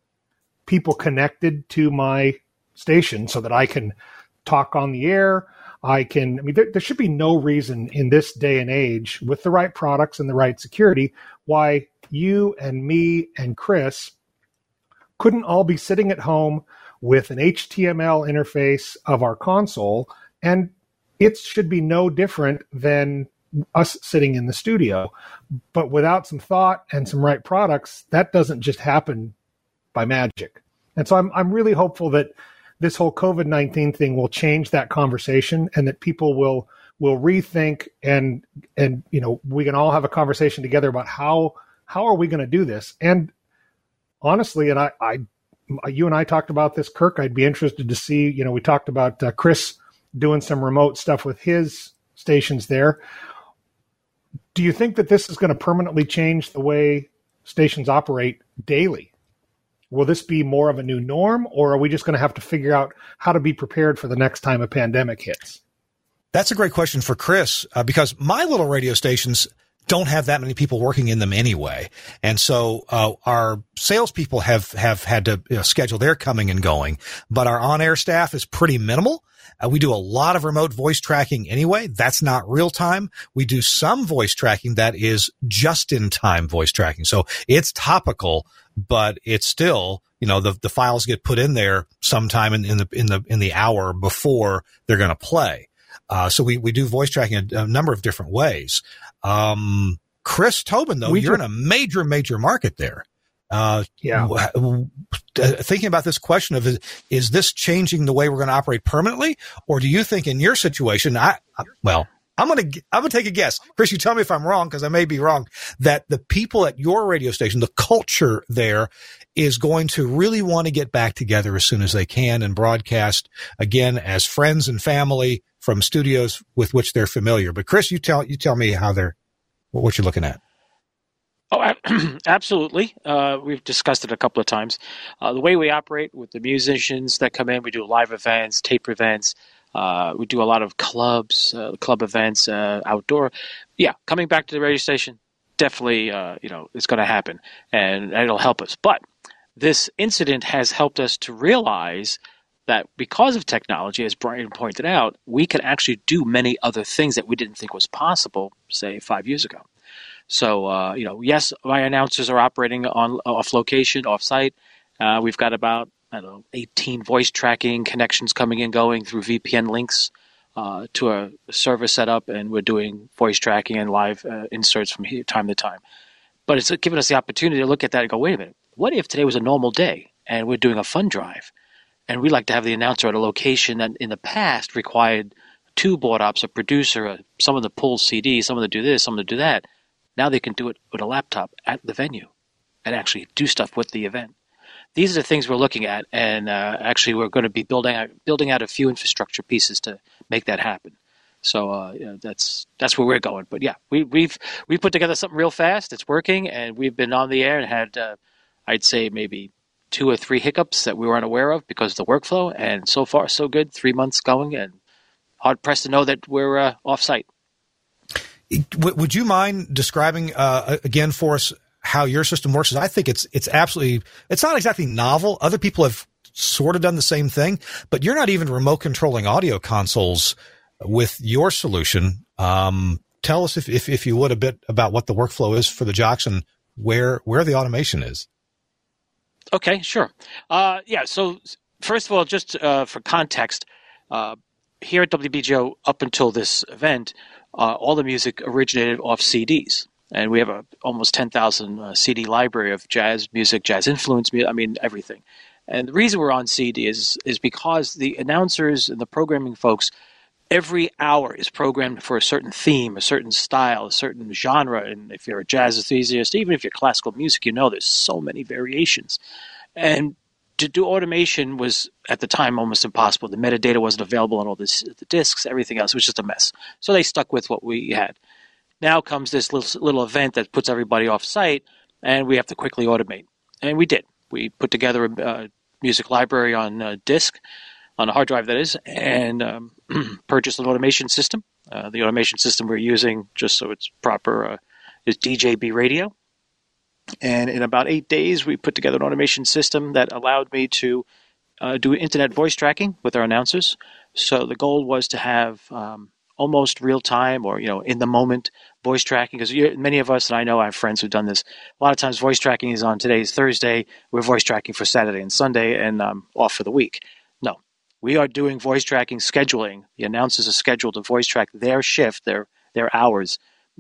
people connected to my station so that I can talk on the air? There should be no reason in this day and age, with the right products and the right security, why you and me and Chris couldn't all be sitting at home with an HTML interface of our console, and it should be no different than us sitting in the studio. But without some thought and some right products, that doesn't just happen by magic. And so I'm really hopeful that this whole COVID-19 thing will change that conversation, and that people will rethink, and we can all have a conversation together about how are we going to do this. And honestly, and you and I talked about this, Kirk, I'd be interested to see, we talked about Chris doing some remote stuff with his stations there. Do you think that this is going to permanently change the way stations operate daily? Will this be more of a new norm, or are we just going to have to figure out how to be prepared for the next time a pandemic hits? That's a great question for Chris, because my little radio stations don't have that many people working in them anyway. And so, our salespeople have had to schedule their coming and going, but our on-air staff is pretty minimal. We do a lot of remote voice tracking anyway. That's not real time. We do some voice tracking that is just in time voice tracking. So it's topical, but it's still, the files get put in there sometime in the hour before they're going to play. So we do voice tracking a number of different ways. Chris Tobin, though, you're in a major market there. Thinking about this question of, is this changing the way we're going to operate permanently? Or do you think in your situation, I'm going to take a guess. Chris, you tell me if I'm wrong, because I may be wrong, that the people at your radio station, the culture there is going to really want to get back together as soon as they can and broadcast again as friends and family from studios with which they're familiar. But Chris, you tell me what you're looking at. Oh, absolutely. We've discussed it a couple of times. The way we operate with the musicians that come in, we do live events, tape events. We do a lot of club events, outdoor. Yeah, coming back to the radio station, definitely, it's going to happen, and it'll help us. But this incident has helped us to realize that because of technology, as Brian pointed out, we can actually do many other things that we didn't think was possible, say, 5 years ago. So, yes, my announcers are operating off location, off site. We've got about, 18 voice tracking connections coming and going through VPN links to a server setup, and we're doing voice tracking and live inserts from time to time. But it's given us the opportunity to look at that and go, wait a minute, what if today was a normal day and we're doing a fun drive? And we'd like to have the announcer at a location that in the past required 2 board ops, a producer, someone to pull CDs, someone to do this, someone to do that. Now they can do it with a laptop at the venue and actually do stuff with the event. These are the things we're looking at, and actually we're going to be building out a few infrastructure pieces to make that happen. So that's where we're going. But yeah, we've put together something real fast. It's working, and we've been on the air and had I'd say maybe 2 or 3 hiccups that we weren't aware of because of the workflow. And so far, so good. 3 months going, and hard pressed to know that we're off site. Would you mind describing again for us how your system works? Because I think it's not exactly novel. Other people have sort of done the same thing, but you're not even remote controlling audio consoles with your solution. Tell us, if you would, a bit about what the workflow is for the jocks and where the automation is. Okay, sure. So first of all, just for context, here at WBGO, up until this event, all the music originated off CDs. And we have a almost 10,000 CD library of jazz music, jazz influence music, everything. And the reason we're on CD is because the announcers and the programming folks, every hour is programmed for a certain theme, a certain style, a certain genre. And if you're a jazz enthusiast, even if you're classical music, there's so many variations. And to do automation was, at the time, almost impossible. The metadata wasn't available on all the disks, everything else. It was just a mess. So they stuck with what we had. Now comes this little event that puts everybody off site, and we have to quickly automate. And we did. We put together a music library on disk, on a hard drive that is, and purchased an automation system. The automation system we're using, just so it's proper, is DJB Radio. And in about 8 days, we put together an automation system that allowed me to do internet voice tracking with our announcers. So the goal was to have almost real time or, in the moment voice tracking, because many of us, and I know I have friends who've done this, a lot of times voice tracking is on today's Thursday, we're voice tracking for Saturday and Sunday, and off for the week. No, we are doing voice tracking scheduling. The announcers are scheduled to voice track their shift, their hours,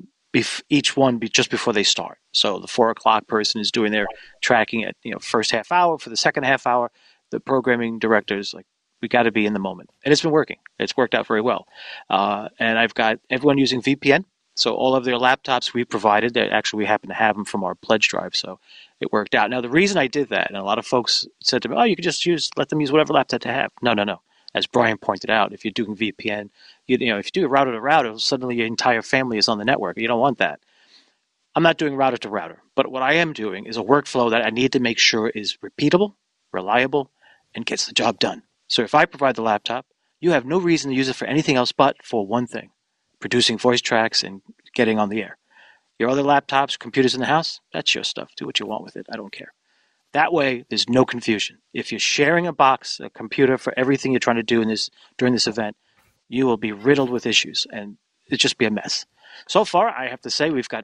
each one just before they start. So the 4 o'clock person is doing their tracking at first half hour. For the second half hour, the programming director's like, we got to be in the moment. And it's been working. It's worked out very well. And I've got everyone using VPN. So all of their laptops we provided, actually we happen to have them from our pledge drive. So it worked out. Now, the reason I did that, and a lot of folks said to me, you could just let them use whatever laptop they have. No. As Brian pointed out, if you're doing VPN, if you do a router to router, suddenly your entire family is on the network. You don't want that. I'm not doing router to router. But what I am doing is a workflow that I need to make sure is repeatable, reliable, and gets the job done. So if I provide the laptop, you have no reason to use it for anything else but for one thing, producing voice tracks and getting on the air. Your other laptops, computers in the house, that's your stuff. Do what you want with it. I don't care. That way, there's no confusion. If you're sharing a box, a computer for everything you're trying to do during this event, you will be riddled with issues, and it'll just be a mess. So far, I have to say, we've got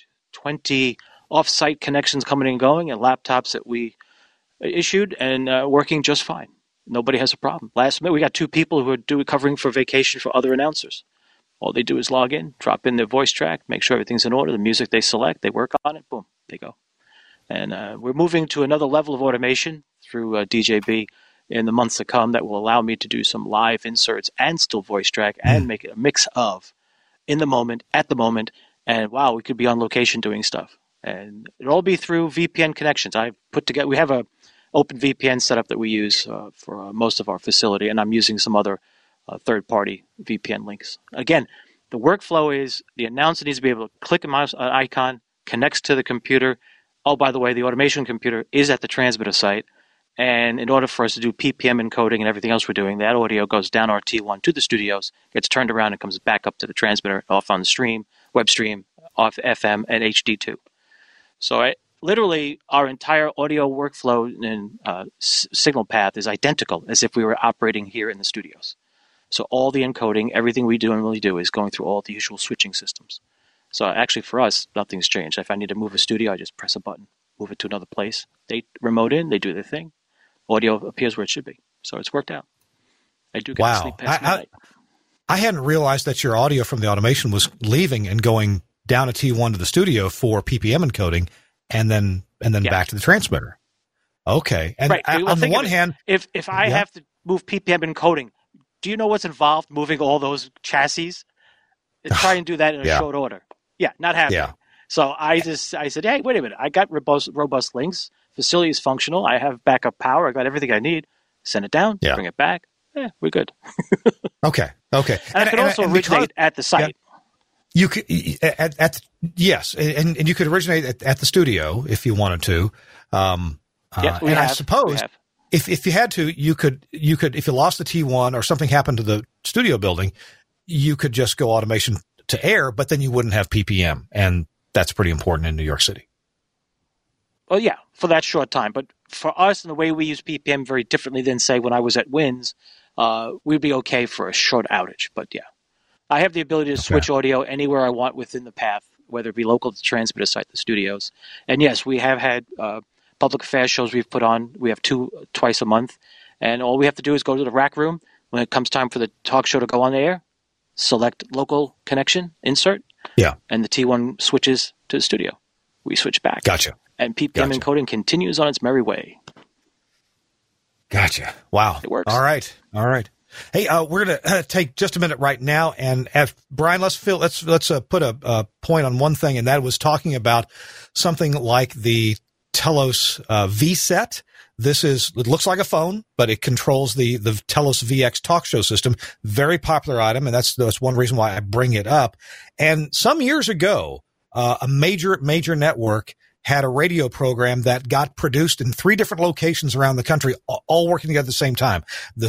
20 off-site connections coming and going, and laptops that we issued and working just fine. Nobody has a problem. Last minute, we got 2 people who are covering for vacation for other announcers. All they do is log in, drop in their voice track, make sure everything's in order, the music they select, they work on it, boom, they go. And we're moving to another level of automation through DJB in the months to come that will allow me to do some live inserts and still voice track and make it a mix of in the moment, at the moment, and wow, we could be on location doing stuff. And it'll all be through VPN connections. We have a open VPN setup that we use for most of our facility, and I'm using some other third-party VPN links. Again, the workflow is the announcer needs to be able to click a mouse icon, connects to the computer. Oh, by the way, the automation computer is at the transmitter site, and in order for us to do PPM encoding and everything else we're doing, that audio goes down our T1 to the studios, gets turned around, and comes back up to the transmitter, off on the stream, web stream, off FM, and HD2. So literally, our entire audio workflow and signal path is identical as if we were operating here in the studios. So all the encoding, everything we do and really do is going through all the usual switching systems. So actually for us, nothing's changed. If I need to move a studio, I just press a button, move it to another place. They remote in, they do their thing. Audio appears where it should be. So it's worked out. I do get to sleep past midnight. I hadn't realized that your audio from the automation was leaving and going down a T1 to the studio for PPM encoding and then back to the transmitter. Okay. And right. on the one hand, if I have to move PPM encoding, do you know what's involved moving all those chassis? Try and do that in a short order. Yeah, not happening. Yeah. So I said, hey, wait a minute. I got robust links. Facility is functional. I have backup power. I got everything I need. Send it down. Yeah. Bring it back. Yeah, we're good. Okay. And I could also originate at the site. You could yes, and you could originate at the studio if you wanted to. I suppose if you had to, you could if you lost the T1 or something happened to the studio building, you could just go automation to air, but then you wouldn't have PPM, and that's pretty important in New York City. Well, yeah, for that short time. But for us and the way we use PPM very differently than, say, when I was at WINS, we'd be okay for a short outage. But, yeah, I have the ability to switch audio anywhere I want within the path, whether it be local to the transmitter site, the studios. And, yes, we have had public affairs shows we've put on. We have 2 twice a month. And all we have to do is go to the rack room. When it comes time for the talk show to go on the air, select local connection, insert, and the T1 switches to the studio. We switch back. Gotcha. And PPM encoding continues on its merry way. Gotcha. Wow. It works. All right. Hey, we're going to take just a minute right now, and Brian, let's put a point on one thing, and that was talking about something like the Telos VSET. It looks like a phone, but it controls the Telos VX talk show system. Very popular item, and that's one reason why I bring it up. And some years ago, a major network had a radio program that got produced in 3 different locations around the country, all working together at the same time.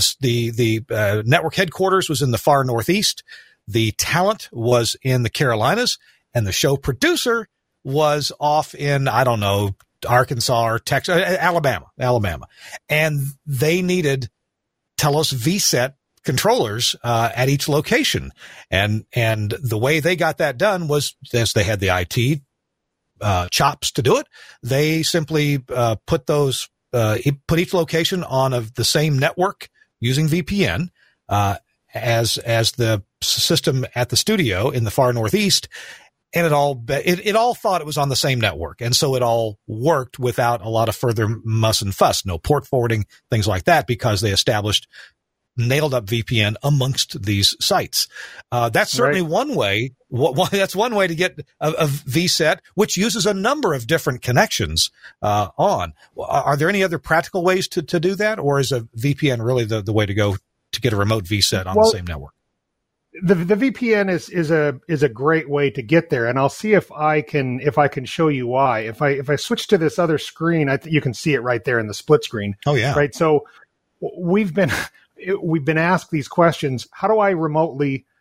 The network headquarters was in the far Northeast. The talent was in the Carolinas, and the show producer was off in, I don't know, Arkansas or Texas, Alabama. And they needed Telos VSET controllers at each location. And the way they got that done was, as they had the IT chops to do it, they simply put each location on the same network using VPN as the system at the studio in the far Northeast. And it all thought it was on the same network. And so it all worked without a lot of further muss and fuss, no port forwarding, things like that, because they nailed up VPN amongst these sites. That's certainly one way. That's one way to get a VSET, which uses a number of different connections on. Are there any other practical ways to do that? Or is a VPN really the way to go to get a remote VSET on the same network? The VPN is a great way to get there, and I'll see if I can show you why. If I switch to this other screen, you can see it right there in the split screen. Oh yeah, right. So we've been asked these questions. How do I remotely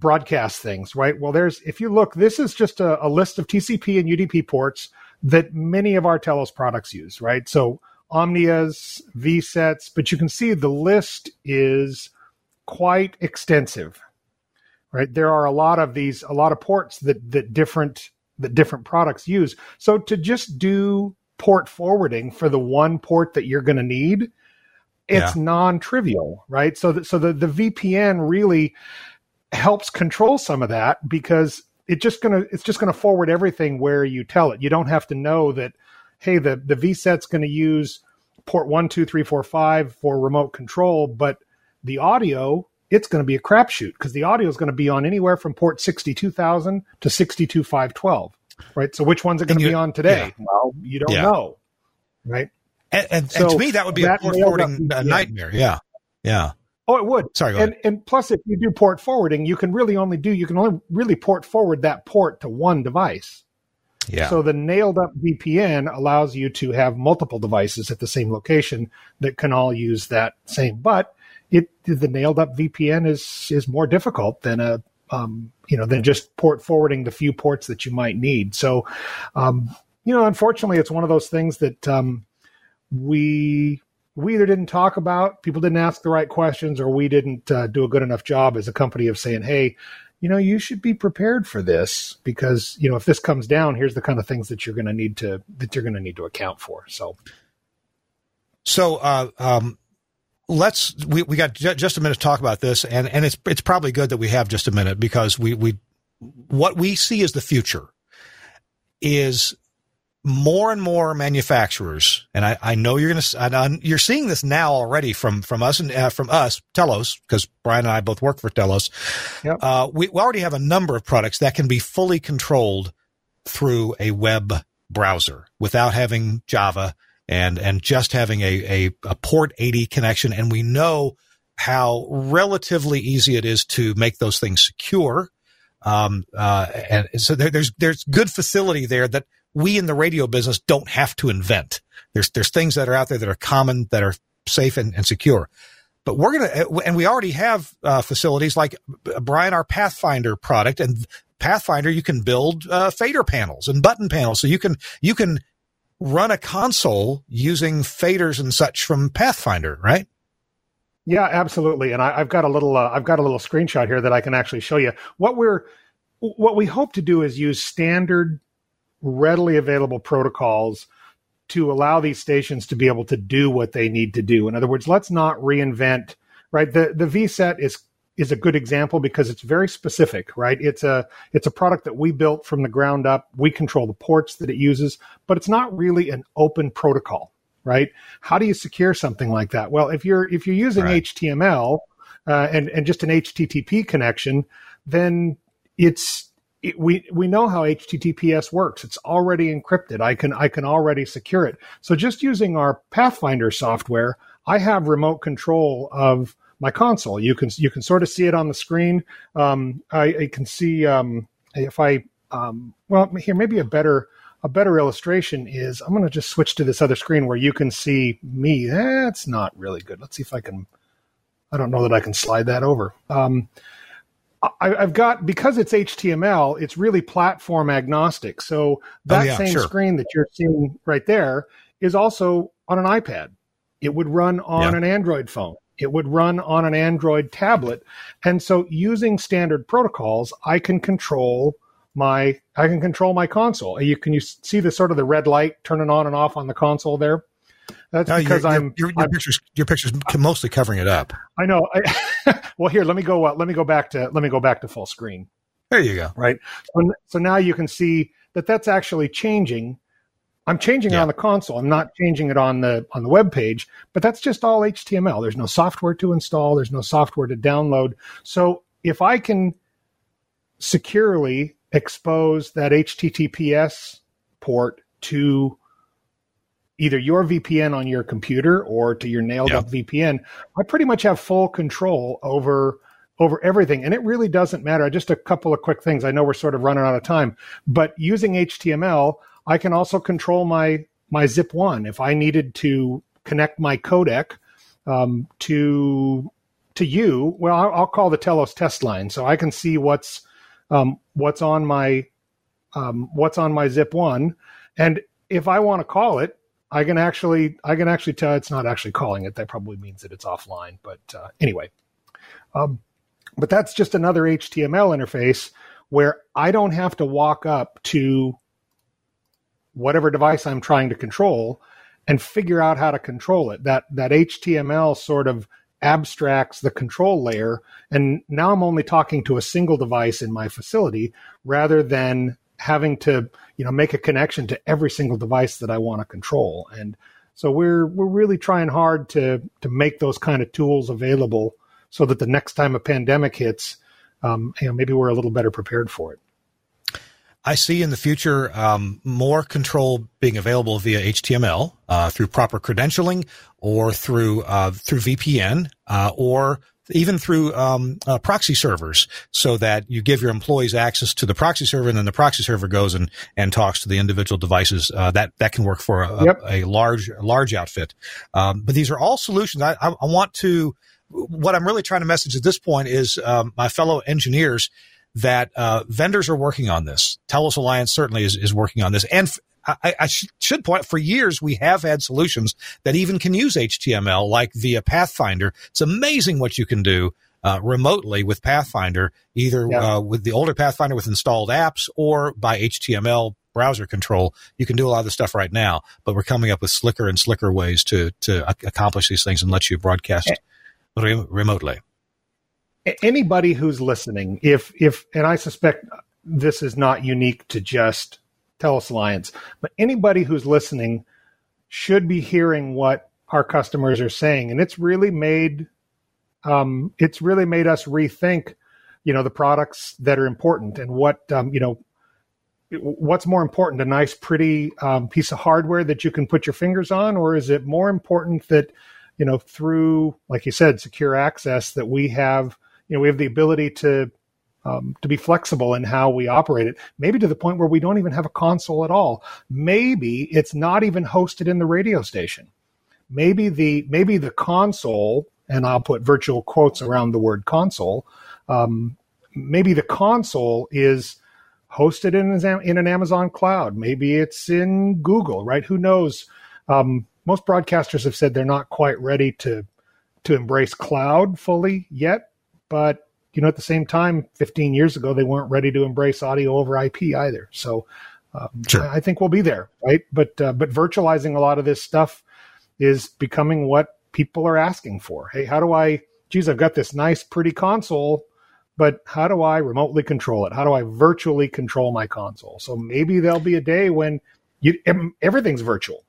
broadcast things, right? Well, if you look, this is just a list of TCP and UDP ports that many of our Telos products use, right? So Omnias, VSETs, but you can see the list is quite extensive, right? There are a lot of ports that different products use. So to just do port forwarding for the one port that you're going to need, it's non-trivial, right? So the VPN really helps control some of that, because it's just gonna forward everything where you tell it. You don't have to know that, hey, the VSET's going to use port 1, 2, 3, 4, 5 for remote control, but the audio, it's going to be a crapshoot, because the audio is going to be on anywhere from port 62,000 to 62,512, right? So which one's it going to be on today? Yeah. Well, you don't know, right? And to me, that would be a port forwarding nightmare. Yeah. Yeah. Oh, it would. Sorry, go ahead. And plus, if you do port forwarding, you can only really port forward that port to one device. Yeah. So the nailed up VPN allows you to have multiple devices at the same location that can all use that same. But the nailed up VPN is more difficult than than just port forwarding the few ports that you might need. So, unfortunately, it's one of those things that we either didn't talk about, people didn't ask the right questions, or we didn't do a good enough job as a company of saying, hey, you should be prepared for this, because, if this comes down, here's the kind of things that you're going to need to account for. So we got just a minute to talk about this, and it's probably good that we have just a minute, because what we see as the future is more and more manufacturers, and I know you're seeing this now already from us and from us, Telos, because Brian and I both work for Telos. Yep. We already have a number of products that can be fully controlled through a web browser without having Java and just having a port 80 connection. And we know how relatively easy it is to make those things secure. And so there's good facility there that we in the radio business don't have to invent. There's things that are out there that are common, that are safe and secure. But we already have facilities like, Brian, our Pathfinder product, and Pathfinder, you can build fader panels and button panels. So you can run a console using faders and such from Pathfinder, right? Yeah, absolutely. And I've got a little screenshot here that I can actually show you. What we hope to do is use standard, readily available protocols to allow these stations to be able to do what they need to do. In other words, let's not reinvent, right? The VSET is a good example because it's very specific, right? It's a product that we built from the ground up. We control the ports that it uses, but it's not really an open protocol, right? How do you secure something like that? Well, if you're using HTML and just an HTTP connection, then we know how HTTPS works. It's already encrypted. I can already secure it. So just using our Pathfinder software, I have remote control of my console. You can sort of see it on the screen. I can see here maybe a better illustration is, I'm going to just switch to this other screen where you can see me. That's not really good. Let's see if I can. I don't know that I can slide that over. I've got, because it's HTML, it's really platform agnostic. So that screen that you're seeing right there is also on an iPad. It would run on an Android phone. It would run on an Android tablet. And so using standard protocols, I can control my console. Can you see the sort of the red light turning on and off on the console there? That's because your picture's mostly covering it up. I know. Well, here, let me go back to full screen. There you go. Right. So now you can see that's actually changing. I'm changing it on the console. I'm not changing it on the web page, but that's just all HTML. There's no software to install. There's no software to download. So if I can securely expose that HTTPS port to either your VPN on your computer or to your nailed up VPN, I pretty much have full control over everything. And it really doesn't matter. Just a couple of quick things. I know we're sort of running out of time, but using HTML, I can also control my ZIP1. If I needed to connect my codec to to you, well, I'll call the Telos test line, so I can see what's on my Zip One, and if I want to call it, I can actually tell it's not actually calling it. That probably means that it's offline. But anyway, but that's just another HTML interface where I don't have to walk up to whatever device I'm trying to control and figure out how to control it. That HTML sort of abstracts the control layer, and now I'm only talking to a single device in my facility rather than having to, make a connection to every single device that I want to control. And so we're really trying hard to make those kind of tools available so that the next time a pandemic hits, maybe we're a little better prepared for it. I see in the future more control being available via HTML through proper credentialing, or through VPN, or even through proxy servers, so that you give your employees access to the proxy server, and then the proxy server goes and talks to the individual devices. That can work for a large outfit. But these are all solutions. I want to. What I'm really trying to message at this point is my fellow engineers that vendors are working on this. Telos Alliance certainly is working on this. And I should point out, for years, we have had solutions that even can use HTML, like via Pathfinder. It's amazing what you can do remotely with Pathfinder, either with the older Pathfinder with installed apps or by HTML browser control. You can do a lot of this stuff right now, but we're coming up with slicker and slicker ways to accomplish these things and let you broadcast remotely. Anybody who's listening, if and I suspect this is not unique to just Telos Alliance, but anybody who's listening should be hearing what our customers are saying, and it's really made us rethink, the products that are important and what's more important, a nice, pretty piece of hardware that you can put your fingers on, or is it more important that through, like you said, secure access, that we have the ability to be flexible in how we operate it, maybe to the point where we don't even have a console at all. Maybe it's not even hosted in the radio station. Maybe the console, and I'll put virtual quotes around the word console, maybe the console is hosted in an Amazon cloud. Maybe it's in Google, right? Who knows? Most broadcasters have said they're not quite ready to embrace cloud fully yet, but at the same time, 15 years ago, they weren't ready to embrace audio over IP either. So sure. I think we'll be there, right? But virtualizing a lot of this stuff is becoming what people are asking for. Hey, I've got this nice, pretty console, but how do I remotely control it? How do I virtually control my console? So maybe there'll be a day when everything's virtual.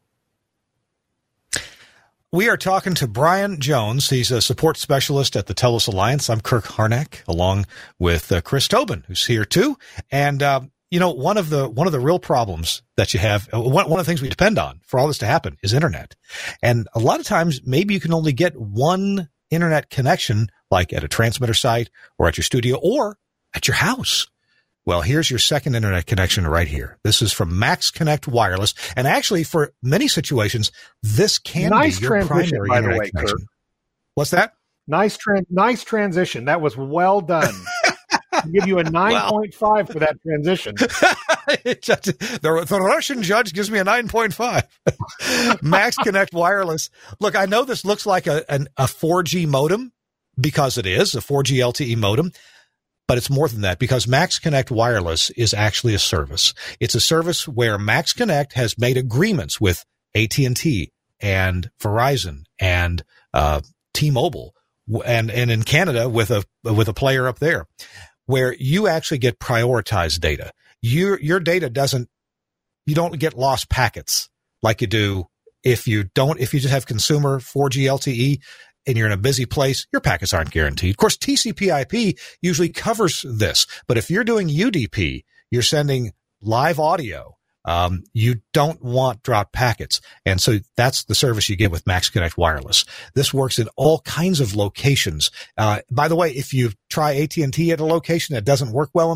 We are talking to Brian Jones. He's a support specialist at the Telos Alliance. I'm Kirk Harnack, along with Chris Tobin, who's here too. And one of the real problems that you have, one of the things we depend on for all this to happen is internet. And a lot of times, maybe you can only get one internet connection, like at a transmitter site or at your studio or at your house. Well, here's your second internet connection right here. This is from Max Connect Wireless. And actually, for many situations, this can be your primary internet connection. Kirk. What's that? Nice transition. That was well done. I'll give you a 9.5 for that transition. The Russian judge gives me a 9.5. Max Connect Wireless. Look, I know this looks like a 4G modem, because it is a 4G LTE modem. But it's more than that, because Max Connect Wireless is actually a service. It's a service where Max Connect has made agreements with AT&T and Verizon and T-Mobile, and in Canada with a player up there, where you actually get prioritized data. Your data you don't get lost packets like you do if you just have consumer 4G LTE. And you're in a busy place, your packets aren't guaranteed. Of course, TCP/IP usually covers this. But if you're doing UDP, you're sending live audio. You don't want dropped packets. And so that's the service you get with Max Connect Wireless. This works in all kinds of locations. By the way, if you try AT&T at a location that doesn't work well enough,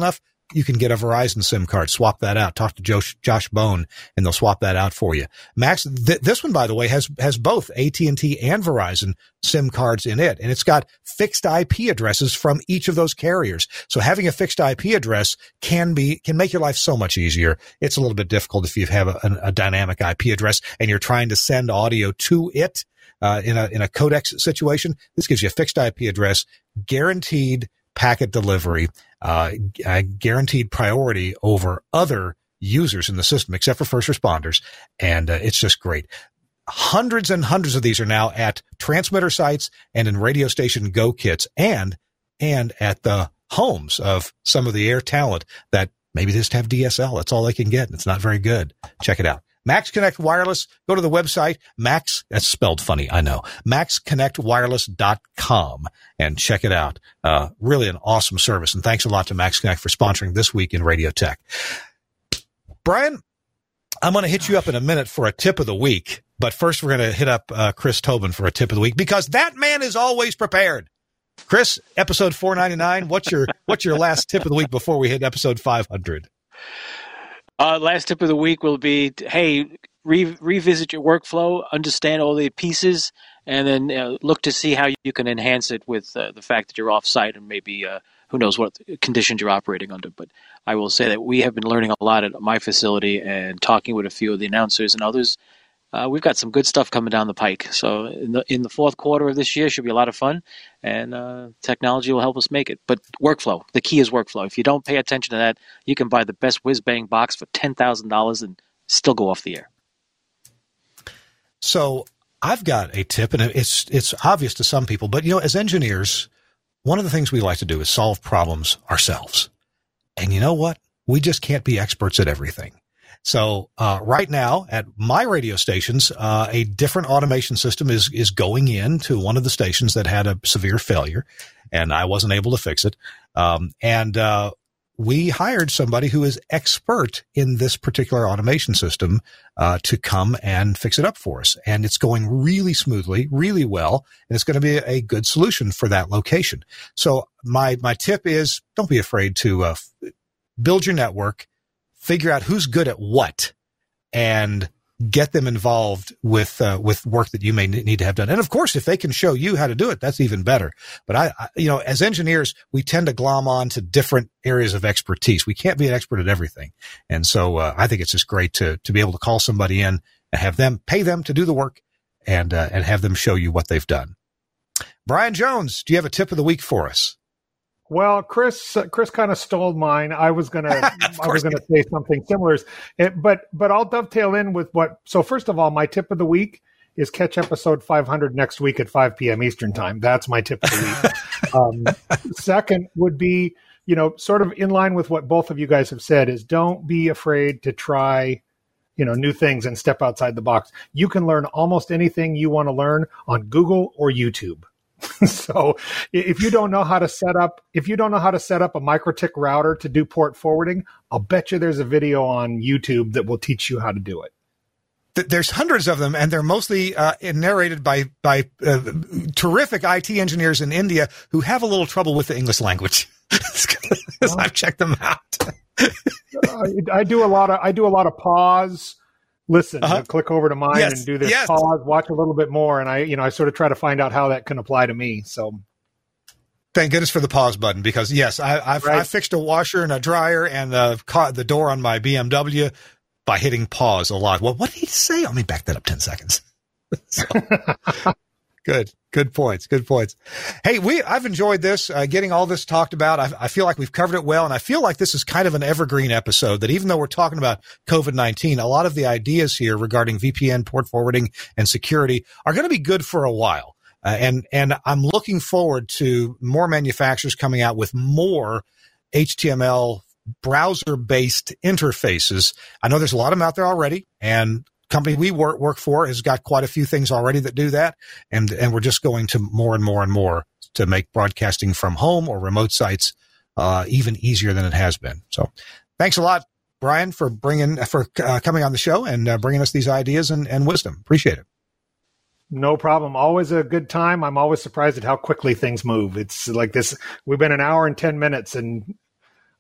you can get a Verizon SIM card, swap that out. Talk to Josh Bone, and they'll swap that out for you. Max, this one, by the way, has both AT&T and Verizon SIM cards in it, and it's got fixed IP addresses from each of those carriers. So having a fixed IP address can make your life so much easier. It's a little bit difficult if you have a dynamic IP address and you're trying to send audio to it in a codec situation. This gives you a fixed IP address, guaranteed packet delivery, guaranteed priority over other users in the system, except for first responders. And it's just great. Hundreds and hundreds of these are now at transmitter sites and in radio station Go kits and at the homes of some of the air talent that maybe just have DSL. That's all they can get. And it's not very good. Check it out. Max Connect Wireless. Go to the website, that's spelled funny, I know, maxconnectwireless.com and check it out. Really an awesome service. And thanks a lot to Max Connect for sponsoring This Week in Radio Tech. Brian, I'm going to hit you up in a minute for a tip of the week. But first, we're going to hit up Chris Tobin for a tip of the week because that man is always prepared. Chris, episode 499, what's your last tip of the week before we hit episode 500? Last tip of the week will be, revisit your workflow, understand all the pieces, and then look to see how you can enhance it with the fact that you're off-site and maybe who knows what conditions you're operating under. But I will say that we have been learning a lot at my facility and talking with a few of the announcers and others. We've got some good stuff coming down the pike. So in the fourth quarter of this year should be a lot of fun, and technology will help us make it. But workflow, the key is workflow. If you don't pay attention to that, you can buy the best whiz-bang box for $10,000 and still go off the air. So I've got a tip, and it's obvious to some people, but as engineers, one of the things we like to do is solve problems ourselves. And you know what? We just can't be experts at everything. So right now at my radio stations, a different automation system is going into one of the stations that had a severe failure, and I wasn't able to fix it. And we hired somebody who is expert in this particular automation system to come and fix it up for us. And it's going really smoothly, really well, and it's going to be a good solution for that location. So my tip is don't be afraid to build your network, figure out who's good at what, and get them involved with work that you may need to have done. And of course, if they can show you how to do it, that's even better. But I as engineers, we tend to glom on to different areas of expertise. We can't be an expert at everything. And so I think it's just great to be able to call somebody in and have them pay them to do the work and have them show you what they've done. Brian Jones, do you have a tip of the week for us? Well, Chris kind of stole mine. I was gonna say something similar, but I'll dovetail in with what. So first of all, my tip of the week is catch episode 500 next week at 5 p.m. Eastern time. That's my tip of the week. Second would be, sort of in line with what both of you guys have said, is don't be afraid to try, new things and step outside the box. You can learn almost anything you want to learn on Google or YouTube. So if you don't know how to set up a MikroTik router to do port forwarding, I'll bet you there's a video on YouTube that will teach you how to do it. There's hundreds of them, and they're mostly narrated by terrific IT engineers in India who have a little trouble with the English language. I've checked them out. I do a lot of pause. Listen, click over to mine and do this pause, watch a little bit more, and I sort of try to find out how that can apply to me. So, thank goodness for the pause button, because yes, I've fixed a washer and a dryer and the door on my BMW by hitting pause a lot. Well, what did he say? Let me back that up 10 seconds. Good points. Hey, I've enjoyed this, getting all this talked about. I feel like we've covered it well, and I feel like this is kind of an evergreen episode, that even though we're talking about COVID-19, a lot of the ideas here regarding VPN, port forwarding, and security are going to be good for a while. And I'm looking forward to more manufacturers coming out with more HTML browser-based interfaces. I know there's a lot of them out there already, and company we work for has got quite a few things already that do that. And we're just going to more and more and more to make broadcasting from home or remote sites even easier than it has been. So thanks a lot, Brian, for coming on the show and bringing us these ideas and wisdom. Appreciate it. No problem. Always a good time. I'm always surprised at how quickly things move. It's like this. We've been an hour and 10 minutes, and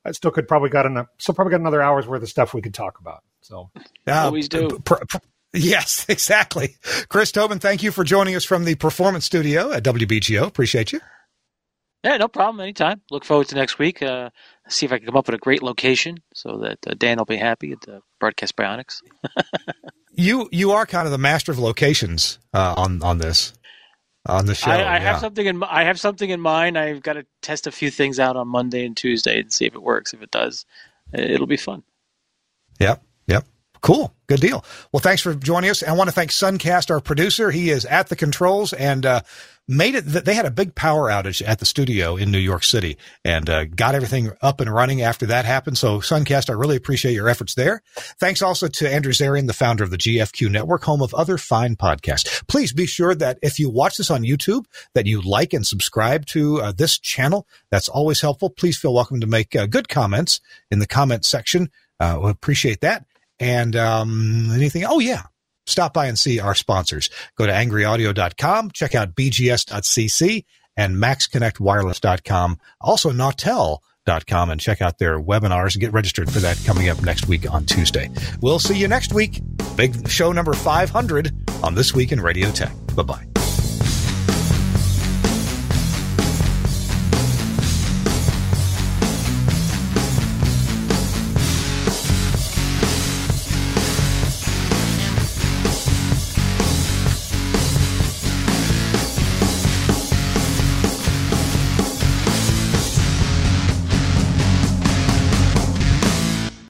I still probably got another hour's worth of stuff we could talk about. So always do. Yes, exactly. Chris Tobin, thank you for joining us from the Performance Studio at WBGO. Appreciate you. Yeah, no problem. Anytime. Look forward to next week. See if I can come up with a great location so that Dan will be happy at Broadcast Bionics. You are kind of the master of locations on the show. I have something in mind. I've got to test a few things out on Monday and Tuesday and see if it works. If it does, it'll be fun. Yep. Cool. Good deal. Well, thanks for joining us. I want to thank Suncast, our producer. He is at the controls and made it. They had a big power outage at the studio in New York City and got everything up and running after that happened. So Suncast, I really appreciate your efforts there. Thanks also to Andrew Zarian, the founder of the GFQ Network, home of other fine podcasts. Please be sure that if you watch this on YouTube, that you like and subscribe to this channel. That's always helpful. Please feel welcome to make good comments in the comment section. We appreciate that. And anything? Oh, yeah. Stop by and see our sponsors. Go to angryaudio.com, check out bgs.cc and maxconnectwireless.com. Also, Nautel.com, and check out their webinars and get registered for that coming up next week on Tuesday. We'll see you next week. Big show number 500 on This Week in Radio Tech. Bye-bye.